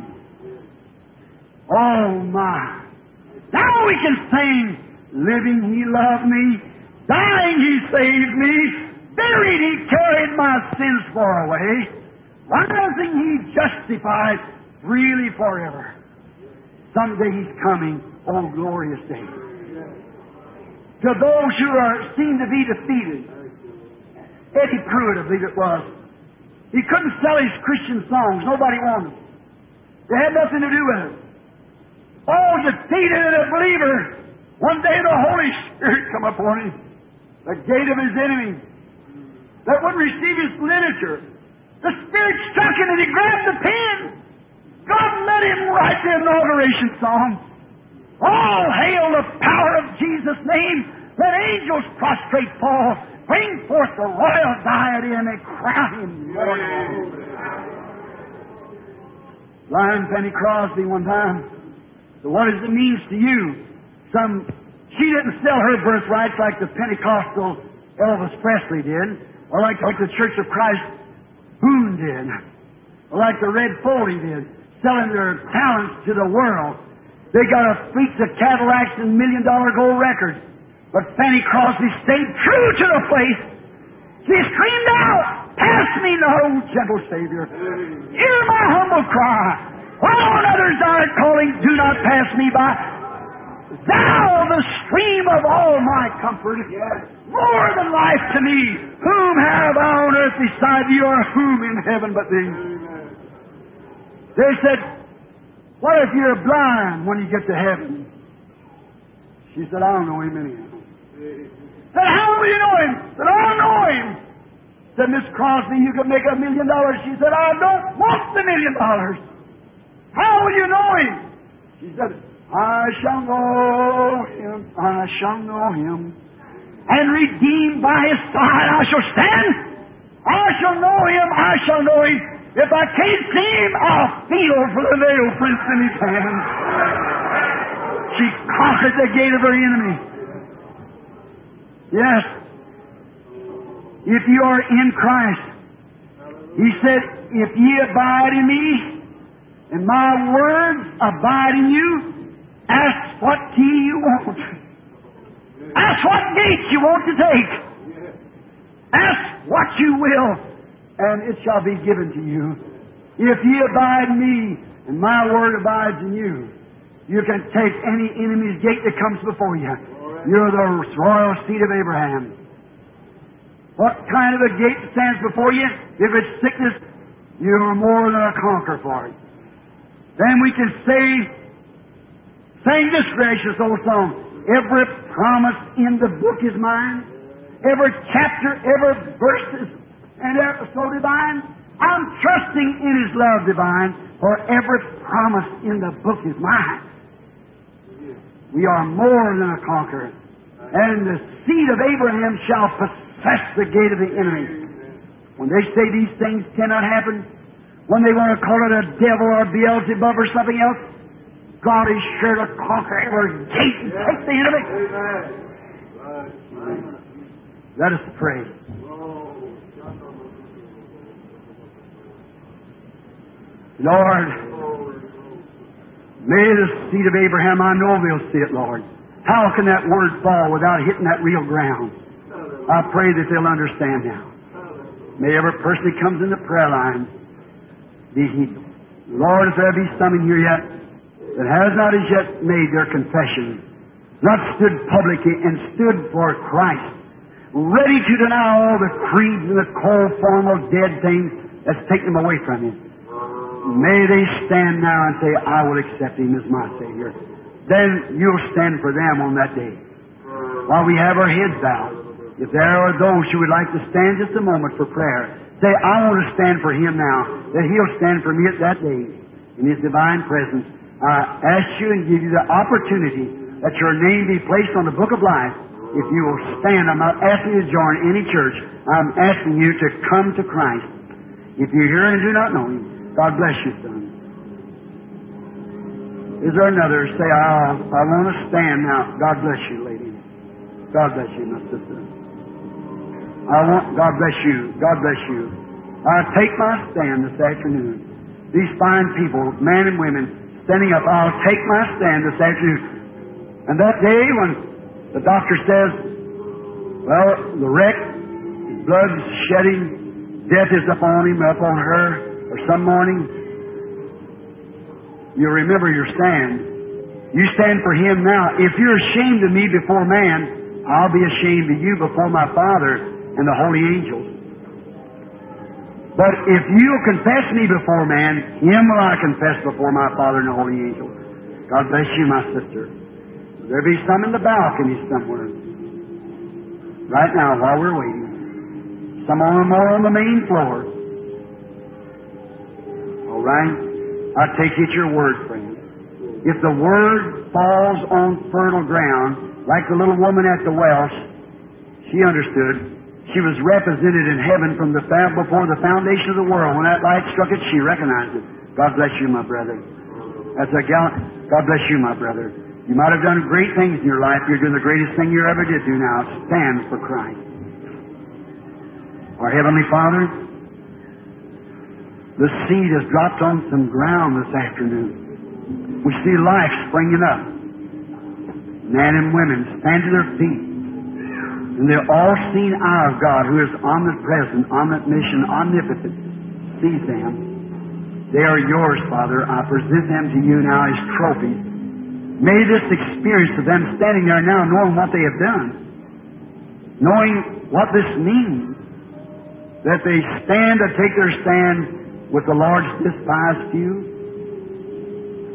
Oh my! Now we can sing, living He loved me, dying He saved me, buried He carried my sins far away, rising He justified freely forever. Someday He's coming, oh glorious day. To those who are seem to be defeated, Eddie Pruitt, I believe it was, he couldn't sell his Christian songs. Nobody wanted them. They had nothing to do with it. Oh, defeated a believer. One day the Holy Spirit come upon him, the gate of his enemy, that wouldn't receive his literature. The Spirit struck him and he grabbed the pen. God let him write the inauguration song. All hail the power of Jesus' name. Let angels prostrate fall. Bring forth the royal diadem and crown Him Lord. Blind Penny Crosby one time. So what does it mean to you? Some she didn't sell her birthrights like the Pentecostal Elvis Presley did, or like, like the Church of Christ Boone did, or like the Red Foley did, selling their talents to the world. They got a fleet of Cadillacs and million dollar gold records. But Fanny Crosby stayed true to the faith. She screamed out, "Pass me not, O gentle Savior. Hear my humble cry. While on others art calling, do not pass me by. Thou, the stream of all my comfort, more than life to me. Whom have I on earth beside thee, or whom in heaven but thee?" They said, what if you're blind when you get to heaven? She said, I don't know him anyhow. Said, how will you know him? Said, I don't know him. Said, Miss Crosby, you could make a million dollars. She said, I don't want the million dollars. How will you know him? She said, I shall know him, I shall know him. And redeemed by his side I shall stand. I shall know him, I shall know him. If I can't see him, I'll feel for the nail prints in his hand. She conquered the gate of her enemy. Yes. If you are in Christ, He said, if ye abide in me, and my words abide in you, ask what key you want. Ask what gate you want to take. Ask what you will, and it shall be given to you. If ye abide in me, and my word abides in you, you can take any enemy's gate that comes before you. You're the royal seed of Abraham. What kind of a gate stands before you? If it's sickness, you're more than a conqueror for it. Then we can say, sing this gracious old song, every promise in the book is mine. Every chapter, every verse is and ever so divine. I'm trusting in His love divine, for every promise in the book is mine. We are more than a conqueror. And the seed of Abraham shall possess the gate of the enemy. When they say these things cannot happen, when they want to call it a devil or Beelzebub or something else, God is sure to conquer every gate and take the enemy. Let us pray. Lord, may the seed of Abraham, I know they'll see it, Lord. How can that word fall without hitting that real ground? I pray that they'll understand now. May every person that comes in the prayer line be healed. Lord, if there be some in here yet that has not as yet made their confession, not stood publicly and stood for Christ, ready to deny all the creeds and the cold, formal, dead things that's taken them away from Him, may they stand now and say, I will accept Him as my Savior. Then you'll stand for them on that day. While we have our heads bowed, if there are those who would like to stand just a moment for prayer, say, I want to stand for Him now, that He'll stand for me at that day in His divine presence. I ask you and give you the opportunity that your name be placed on the book of life. If you will stand, I'm not asking you to join any church. I'm asking you to come to Christ. If you're here and do not know Him, God bless you, son. Is there another? Say, I, I want to stand now. God bless you, lady. God bless you, my sister. I want, God bless you. God bless you. I take my stand this afternoon. These fine people, men and women, standing up, I'll take my stand this afternoon. And that day when the doctor says, well, the wreck, blood's shedding, death is upon him, up on her, or some morning, you remember your stand. You stand for Him now. If you're ashamed of me before man, I'll be ashamed of you before my Father and the holy angels. But if you'll confess me before man, Him will I confess before my Father and the holy angels. God bless you, my sister. There be some in the balcony somewhere. Right now, while we're waiting. Some on more on the main floor. All right? I take it your word, friend. If the word falls on fertile ground, like the little woman at the well, she understood. She was represented in heaven from the before the foundation of the world. When that light struck it, she recognized it. God bless you, my brother. That's a gallant. God bless you, my brother. You might have done great things in your life. You're doing the greatest thing you ever did do now. Stand for Christ. Our Heavenly Father, the seed has dropped on some ground this afternoon. We see life springing up. Men and women stand to their feet. And the all-seeing eye of God, who is omnipresent, omniscient, omnipotent, sees them. They are yours, Father. I present them to you now as trophies. May this experience of them standing there now, knowing what they have done, knowing what this means, that they stand to take their stand with the Lord's despised few,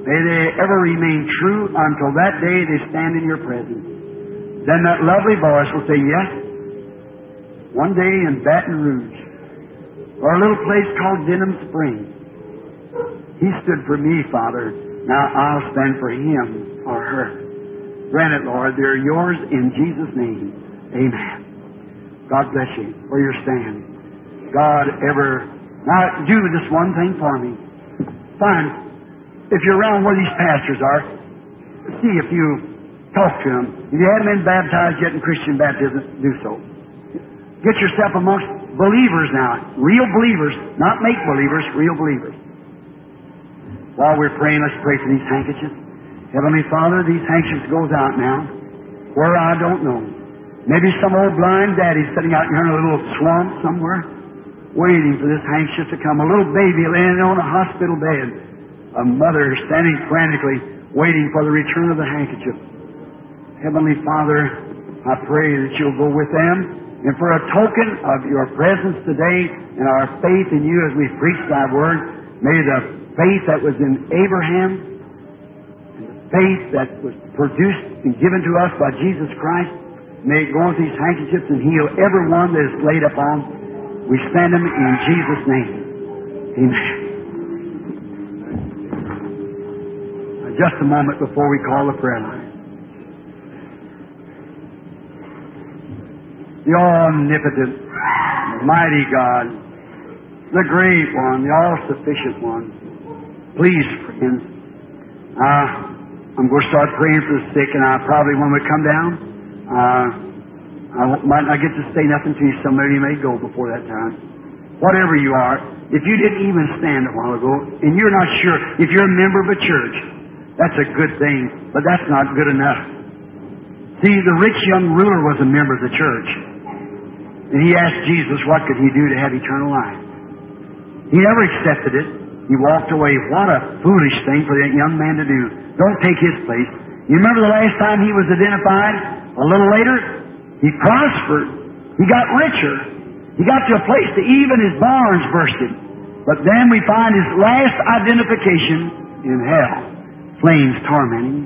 May they ever remain true until that day they stand in your presence. Then that lovely voice will say, yes, one day in Baton Rouge, or a little place called Denham Springs, he stood for me, Father. Now I'll stand for him or her. Grant it, Lord. They're yours in Jesus' name. Amen. God bless you for your stand. God ever... Now do this one thing for me. Find... If you're around where these pastors are, see if you talk to them. If you haven't been baptized yet in Christian baptism, do so. Get yourself amongst believers now. Real believers, not make believers, real believers. While we're praying, let's pray for these handkerchiefs. Heavenly Father, these handkerchiefs goes out now. Where I don't know. Maybe some old blind daddy sitting out here in a little swamp somewhere, waiting for this handkerchief to come. A little baby laying on a hospital bed. A mother standing frantically, waiting for the return of the handkerchief. Heavenly Father, I pray that you'll go with them, and for a token of your presence today and our faith in you as we preach thy word, may the faith that was in Abraham, and the faith that was produced and given to us by Jesus Christ, may it go with these handkerchiefs and heal every one that is laid upon. We stand them in Jesus' name. Amen. Just a moment before we call the prayer line. The omnipotent, mighty God, the great one, the all-sufficient one. Please, friends, uh, I'm going to start praying for the sick, and I probably, when we come down, uh, I might not get to say nothing to you. Somebody may go before that time. Whatever you are, if you didn't even stand a while ago, and you're not sure, if you're a member of a church, that's a good thing, but that's not good enough. See, the rich young ruler was a member of the church. And he asked Jesus what could he do to have eternal life. He never accepted it. He walked away. What a foolish thing for that young man to do. Don't take his place. You remember the last time he was identified? A little later, he prospered. He got richer. He got to a place that even his barns bursted. But then we find his last identification in hell. Flames tormenting.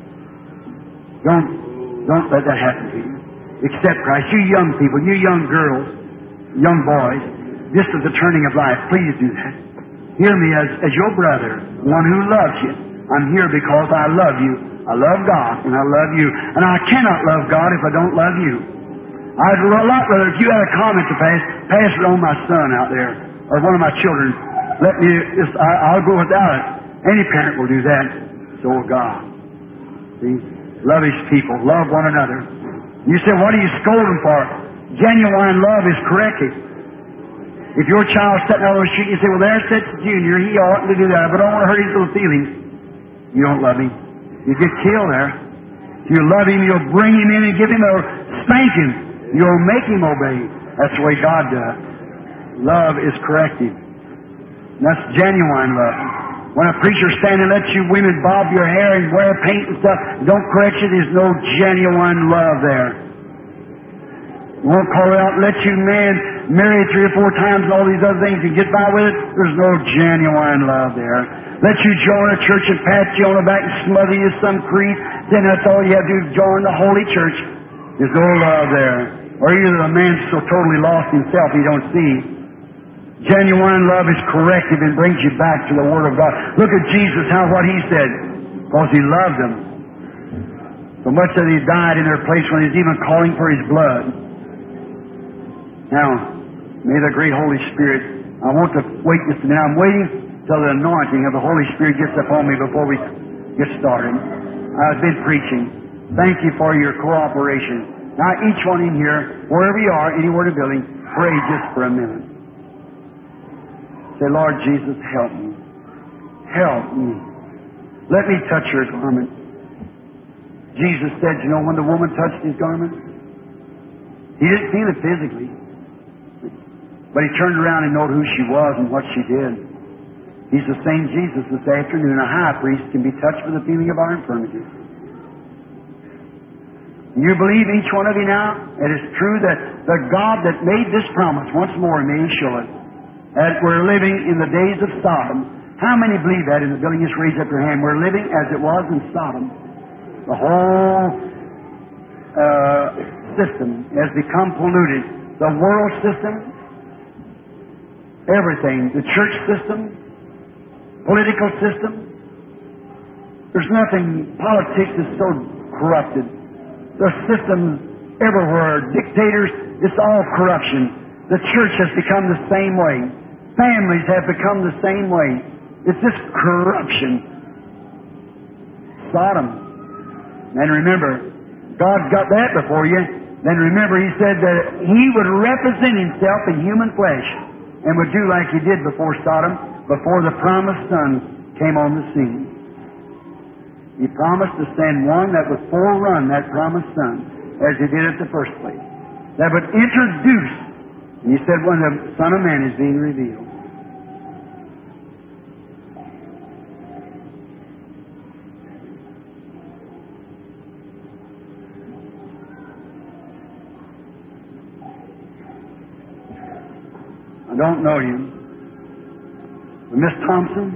Don't, don't let that happen to you. Accept Christ. You young people, you young girls, young boys, this is the turning of life. Please do that. Hear me as, as your brother, one who loves you. I'm here because I love you. I love God and I love you. And I cannot love God if I don't love you. I'd a lot rather, if you had a comment to pass, pass it on my son out there, or one of my children. Let me, just, I, I'll go without it. Any parent will do that. So will God. See? Love His people. Love one another. You say, what are you scolding for? Genuine love is corrective. If your child's sitting out on the street, you say, well, there sits Junior. He oughtn't to do that, but I don't want to hurt his little feelings. You don't love him. You get killed there. If you love him, you'll bring him in and give him a spanking. You'll make him obey. That's the way God does. Love is corrective. And that's genuine love. When a preacher standing lets you women bob your hair and wear paint and stuff, don't correct you, there's no genuine love there. Won't call it out and let you men marry three or four times and all these other things and get by with it, there's no genuine love there. Let you join a church and pat you on the back and smother you some creed, then that's all you have to do, join the holy church. There's no love there. Or either the man's so totally lost himself he don't see. Genuine love is corrective and brings you back to the Word of God. Look at Jesus, how what He said, because He loved them. So much that He died in their place when He's even calling for His blood. Now, may the great Holy Spirit, I want to wait just a minute. I'm waiting till the anointing of the Holy Spirit gets upon me before we get started. I've been preaching. Thank you for your cooperation. Now, each one in here, wherever you are, anywhere in the building, pray just for a minute. Say, Lord Jesus, help me. Help me. Let me touch your garment. Jesus said, you know, when the woman touched His garment, He didn't feel it physically. But He turned around and knew who she was and what she did. He's the same Jesus this afternoon. A high priest can be touched with the feeling of our infirmities. You believe each one of you now? It is true that the God that made this promise, once more may He show it, that we're living in the days of Sodom, How many believe that in the building? Just raise up your hand. We're living as it was in Sodom. The whole uh, system has become polluted. The world system, everything. The church system, political system. There's nothing. Politics is so corrupted. The systems everywhere, dictators, it's all corruption. The church has become the same way. Families have become the same way. It's just corruption. Sodom. And remember, God's got that before you. Then remember, He said that He would represent Himself in human flesh and would do like He did before Sodom, before the promised Son came on the scene. He promised to send one that would forerun that promised Son, as He did at the first place. That would introduce, and He said when the Son of Man is being revealed. I don't know you. But Miss Thompson,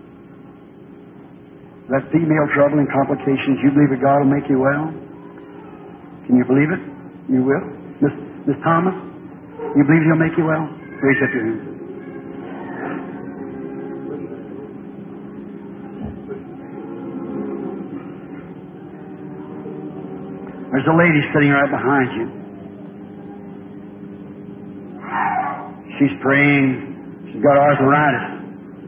that female trouble and complications, you believe that God will make you well? Can you believe it? You will? Miss, Miss Thomas, you believe He'll make you well? Raise up your hand. There's a lady sitting right behind you. She's praying. She's got arthritis.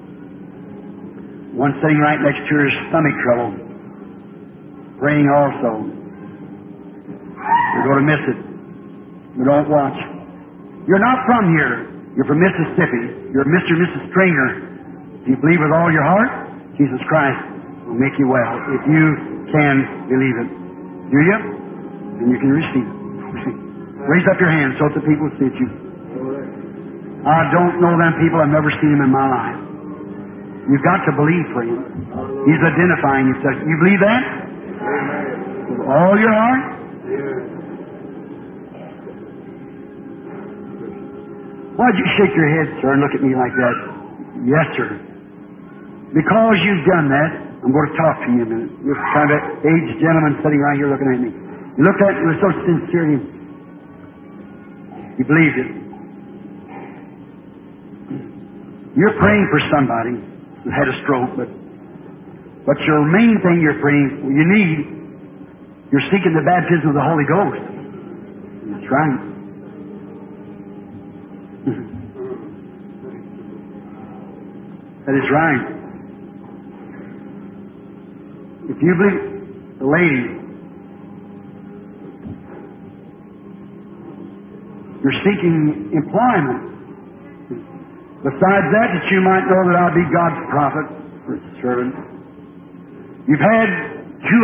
One sitting right next to her is stomach trouble. Praying also. You're going to miss it. You don't watch. You're not from here. You're from Mississippi. You're Mister and Missus Stringer. If you believe with all your heart, Jesus Christ will make you well. If you can believe it. Do you? Then you can receive it. Raise up your hand so that the people see you. I don't know them people. I've never seen them in my life. You've got to believe for Him. He's identifying Himself. You believe that? With all your heart? Why'd you shake your head, sir, and look at me like that? Yes, sir. Because you've done that, I'm going to talk to you a minute. This kind of aged gentleman sitting right here looking at me. You looked at me, you were so sincere. You believed it. You're praying for somebody who had a stroke, but but your main thing you're praying, you need, you're seeking the baptism of the Holy Ghost. That's right. That is right. If you believe, the lady, you're seeking employment. Besides that, that you might know that I'll be God's prophet or servant. You've had two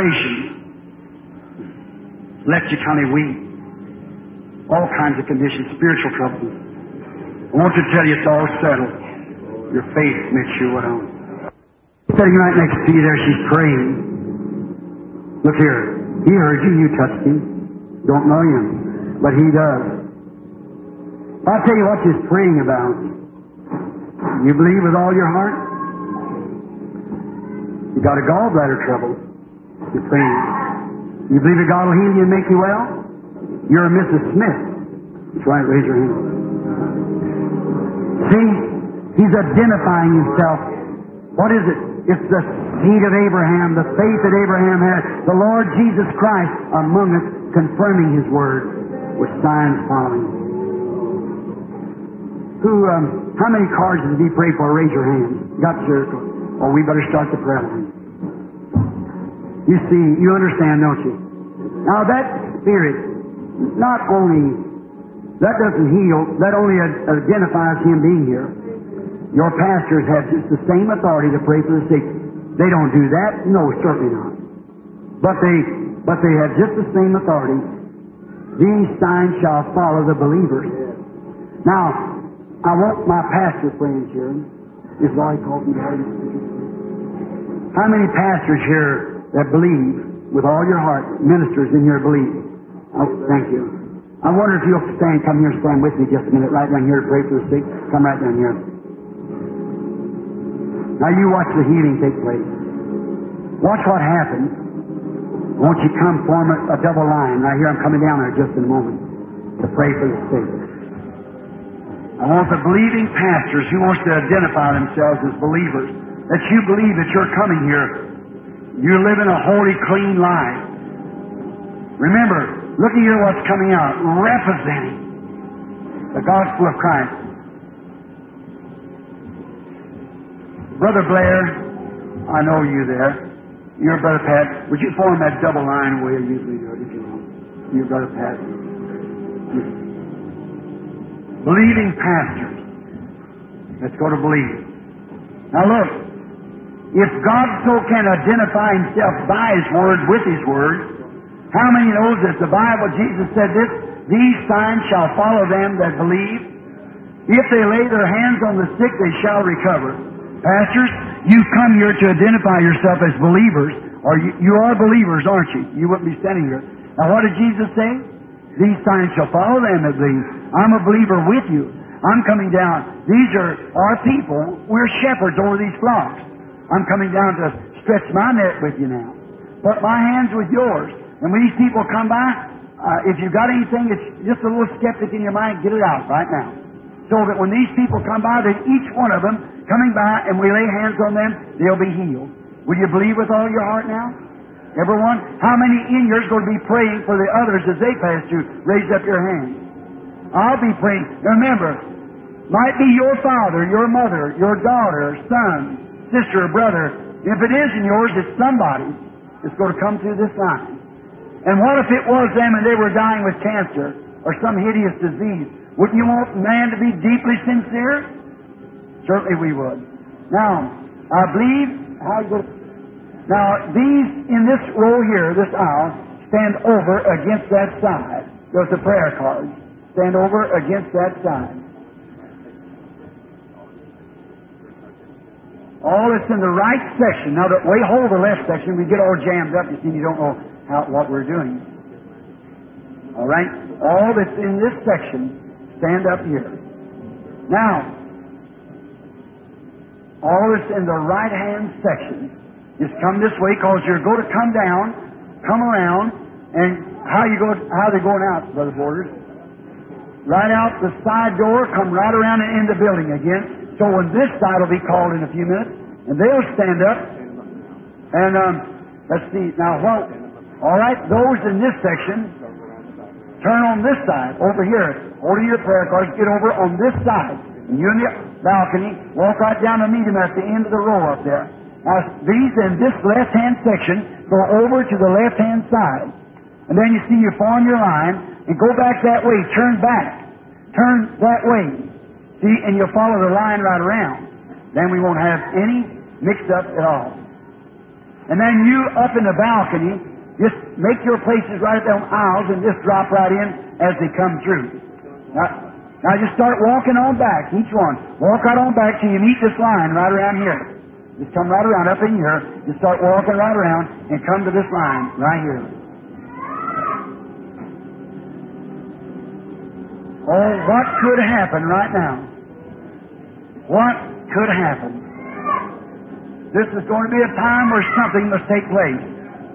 operations. Left you kind of weak. All kinds of conditions, spiritual troubles. I want to tell you it's all settled. Your faith makes you well. Sitting right next to you there, she's praying. Look here. He heard you, you touched Him. Don't know Him, but He does. I'll tell you what she's praying about. You believe with all your heart? You got a gallbladder trouble. You're praying. You believe that God will heal you and make you well? You're a Missus Smith. That's right, raise your hand. See? He's identifying Himself. What is it? It's the seed of Abraham, the faith that Abraham had. The Lord Jesus Christ among us, confirming His word with signs following. Who, um, how many cards did he pray for? Raise your hand. Got your, oh, we better start the prayer line. You see, you understand, don't you? Now that spirit, not only, that doesn't heal, that only identifies him being here. Your pastors have just the same authority to pray for the sick. They don't do that? No, certainly not. But they, but they have just the same authority. These signs shall follow the believers. Now, I want my pastor friends here. Is Lloyd Colton here? How many pastors here that believe with all your heart, ministers in here believe? Oh, thank you. I wonder if you'll stand, come here and stand with me just a minute, right down here to pray for the sick. Come right down here. Now you watch the healing take place. Watch what happens. Won't you come form a, a double line? Now here I'm coming down there just in a moment to pray for the sick. I want the believing pastors who wants to identify themselves as believers, that you believe that you're coming here. You're living a holy, clean life. Remember, look at here what's coming out, representing the gospel of Christ. Brother Blair, I know you there. You're Brother Pat. Would you form that double line the way you usually do it, if you want? You're Brother Pat. Believing pastors. Let's go to believe. Now look, if God so can identify Himself by His Word, with His Word, how many knows that the Bible, Jesus said this, these signs shall follow them that believe. If they lay their hands on the sick, they shall recover. Pastors, you come here to identify yourself as believers, or you, you are believers, aren't you? You wouldn't be standing here. Now what did Jesus say? These signs shall follow them that believe. I'm a believer with you. I'm coming down. These are our people. We're shepherds over these flocks. I'm coming down to stretch my net with you now. Put my hands with yours. And when these people come by, uh, if you've got anything that's just a little skeptic in your mind, get it out right now. So that when these people come by, that each one of them coming by and we lay hands on them, they'll be healed. Will you believe with all your heart now? Everyone? How many in here is going to be praying for the others as they pass through? Raise up your hands. I'll be praying. Remember, might be your father, your mother, your daughter, son, sister, or brother. If it isn't yours, it's somebody that's going to come through this line. And what if it was them and they were dying with cancer or some hideous disease? Wouldn't you want man to be deeply sincere? Certainly we would. Now, I believe how you go. Now, these in this row here, this aisle, stand over against that side. There's a prayer card. Stand over against that side. All that's in the right section. Now, the way hold the left section, we get all jammed up. You see, you don't know how, what we're doing. All right? All that's in this section, stand up here. Now, all that's in the right-hand section, just come this way, because you're going to come down, come around, and how you go? How are they going out, Brother Borders? Right out the side door, come right around and in the building again. So when this side will be called in a few minutes, and they'll stand up. And um, let's see now. What? All right, those in this section, turn on this side over here. Hold your prayer cards. Get over on this side. And you in the balcony, walk right down and meet them at the end of the row up there. Now, these in this left-hand section go over to the left-hand side. And then you see you form your line and go back that way. Turn back. Turn that way. See, and you'll follow the line right around. Then we won't have any mixed up at all. And then you up in the balcony, just make your places right at them aisles and just drop right in as they come through. Now, now just start walking on back, each one. Walk right on back till you meet this line right around here. Just come right around up in here. Just start walking right around and come to this line right here. Oh, what could happen right now? What could happen? This is going to be a time where something must take place.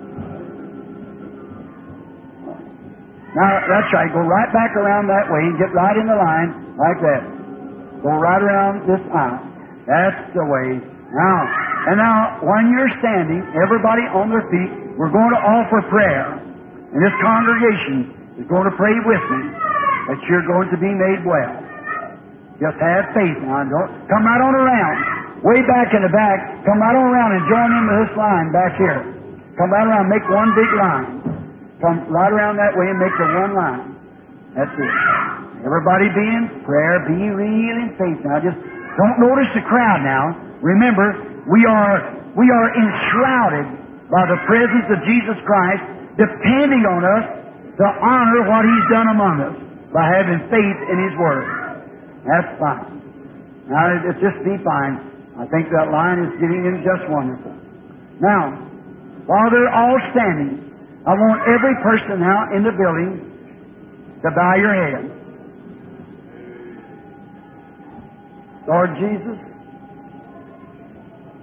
Now, that's right. Go right back around that way and get right in the line like that. Go right around this aisle. That's the way. Now, and now, when you're standing, everybody on their feet, we're going to offer prayer. And this congregation is going to pray with me that you're going to be made well. Just have faith now. And don't come right on around. Way back in the back, come right on around and join into this line back here. Come right around, make one big line. Come right around that way and make the one line. That's it. Everybody be in prayer, be real in faith now. Just don't notice the crowd now. Remember, we are we are enshrouded by the presence of Jesus Christ, depending on us to honor what He's done among us by having faith in His Word. That's fine. Now, it's just be fine. I think that line is getting in just wonderful. Now, while they're all standing, I want every person now in the building to bow your head. Lord Jesus,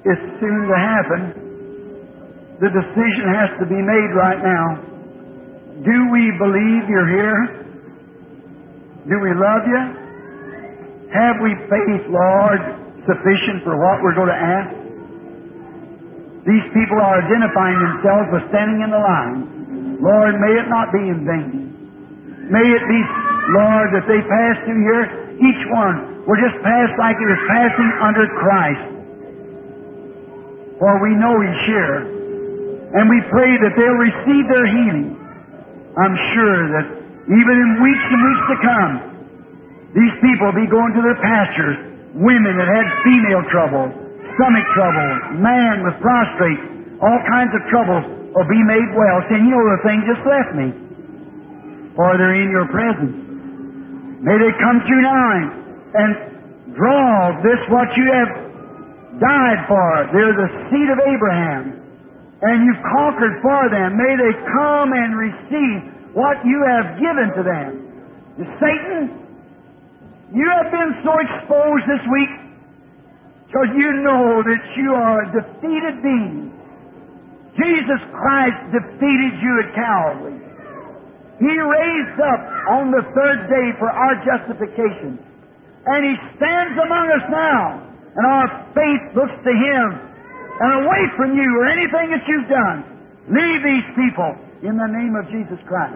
is soon to happen. The decision has to be made right now. Do we believe you're here? Do we love you? Have we faith, Lord, sufficient for what we're going to ask? These people are identifying themselves with standing in the line. Lord, may it not be in vain. May it be, Lord, that they pass through here, each one will just pass like it was passing under Christ. For we know He's here. And we pray that they'll receive their healing. I'm sure that even in weeks and weeks to come, these people will be going to their pastors, women that had female trouble, stomach trouble, man with prostrate, all kinds of troubles will be made well, saying, you know, the thing just left me. For they're in your presence. May they come through now and draw this what you have died for. They're the seed of Abraham. And you've conquered for them. May they come and receive what you have given to them. And Satan, you have been so exposed this week because you know that you are a defeated being. Jesus Christ defeated you at Calvary. He raised up on the third day for our justification. And He stands among us now. And our faith looks to Him. And away from you or anything that you've done, leave these people in the name of Jesus Christ.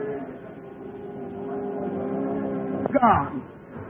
God,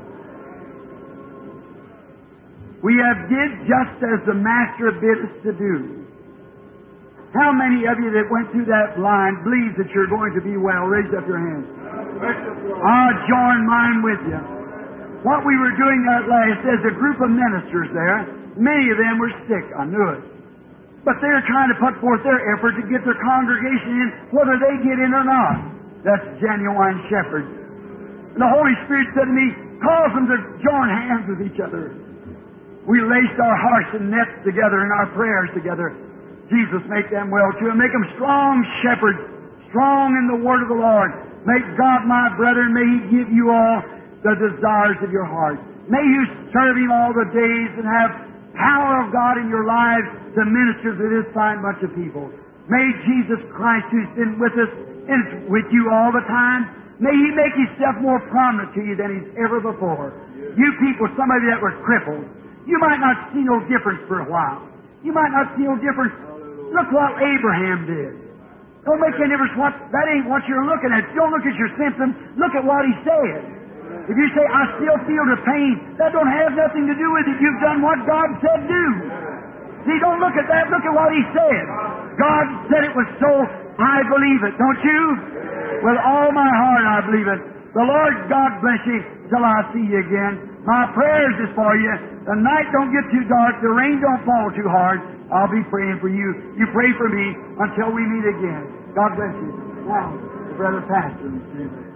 we have did just as the Master bid us to do. How many of you that went through that line believe that you're going to be well? Raise up your hands. I'll join mine with you. What we were doing that last, there's a group of ministers there. Many of them were sick. I knew it. But they're trying to put forth their effort to get their congregation in, whether they get in or not. That's genuine shepherds. And the Holy Spirit said to me, cause them to join hands with each other. We laced our hearts and nets together and our prayers together. Jesus, make them well too, and make them strong shepherds, strong in the word of the Lord. Make God, my brethren, may He give you all the desires of your heart. May you serve Him all the days and have power of God in your lives to minister to this fine bunch of people. May Jesus Christ, who's been with us and is with you all the time, may He make Himself more prominent to you than He's ever before. You people, some of you that were crippled, you might not see no difference for a while. You might not see no difference. Look what Abraham did. Don't make any difference what, that ain't what you're looking at. Don't look at your symptoms. Look at what he said. If you say, I still feel the pain, that don't have nothing to do with it. You've done what God said do. See, don't look at that. Look at what He said. God said it was so. I believe it. Don't you? With all my heart, I believe it. The Lord God bless you till I see you again. My prayers is for you. The night don't get too dark. The rain don't fall too hard. I'll be praying for you. You pray for me until we meet again. God bless you. Now, Brother Pastor.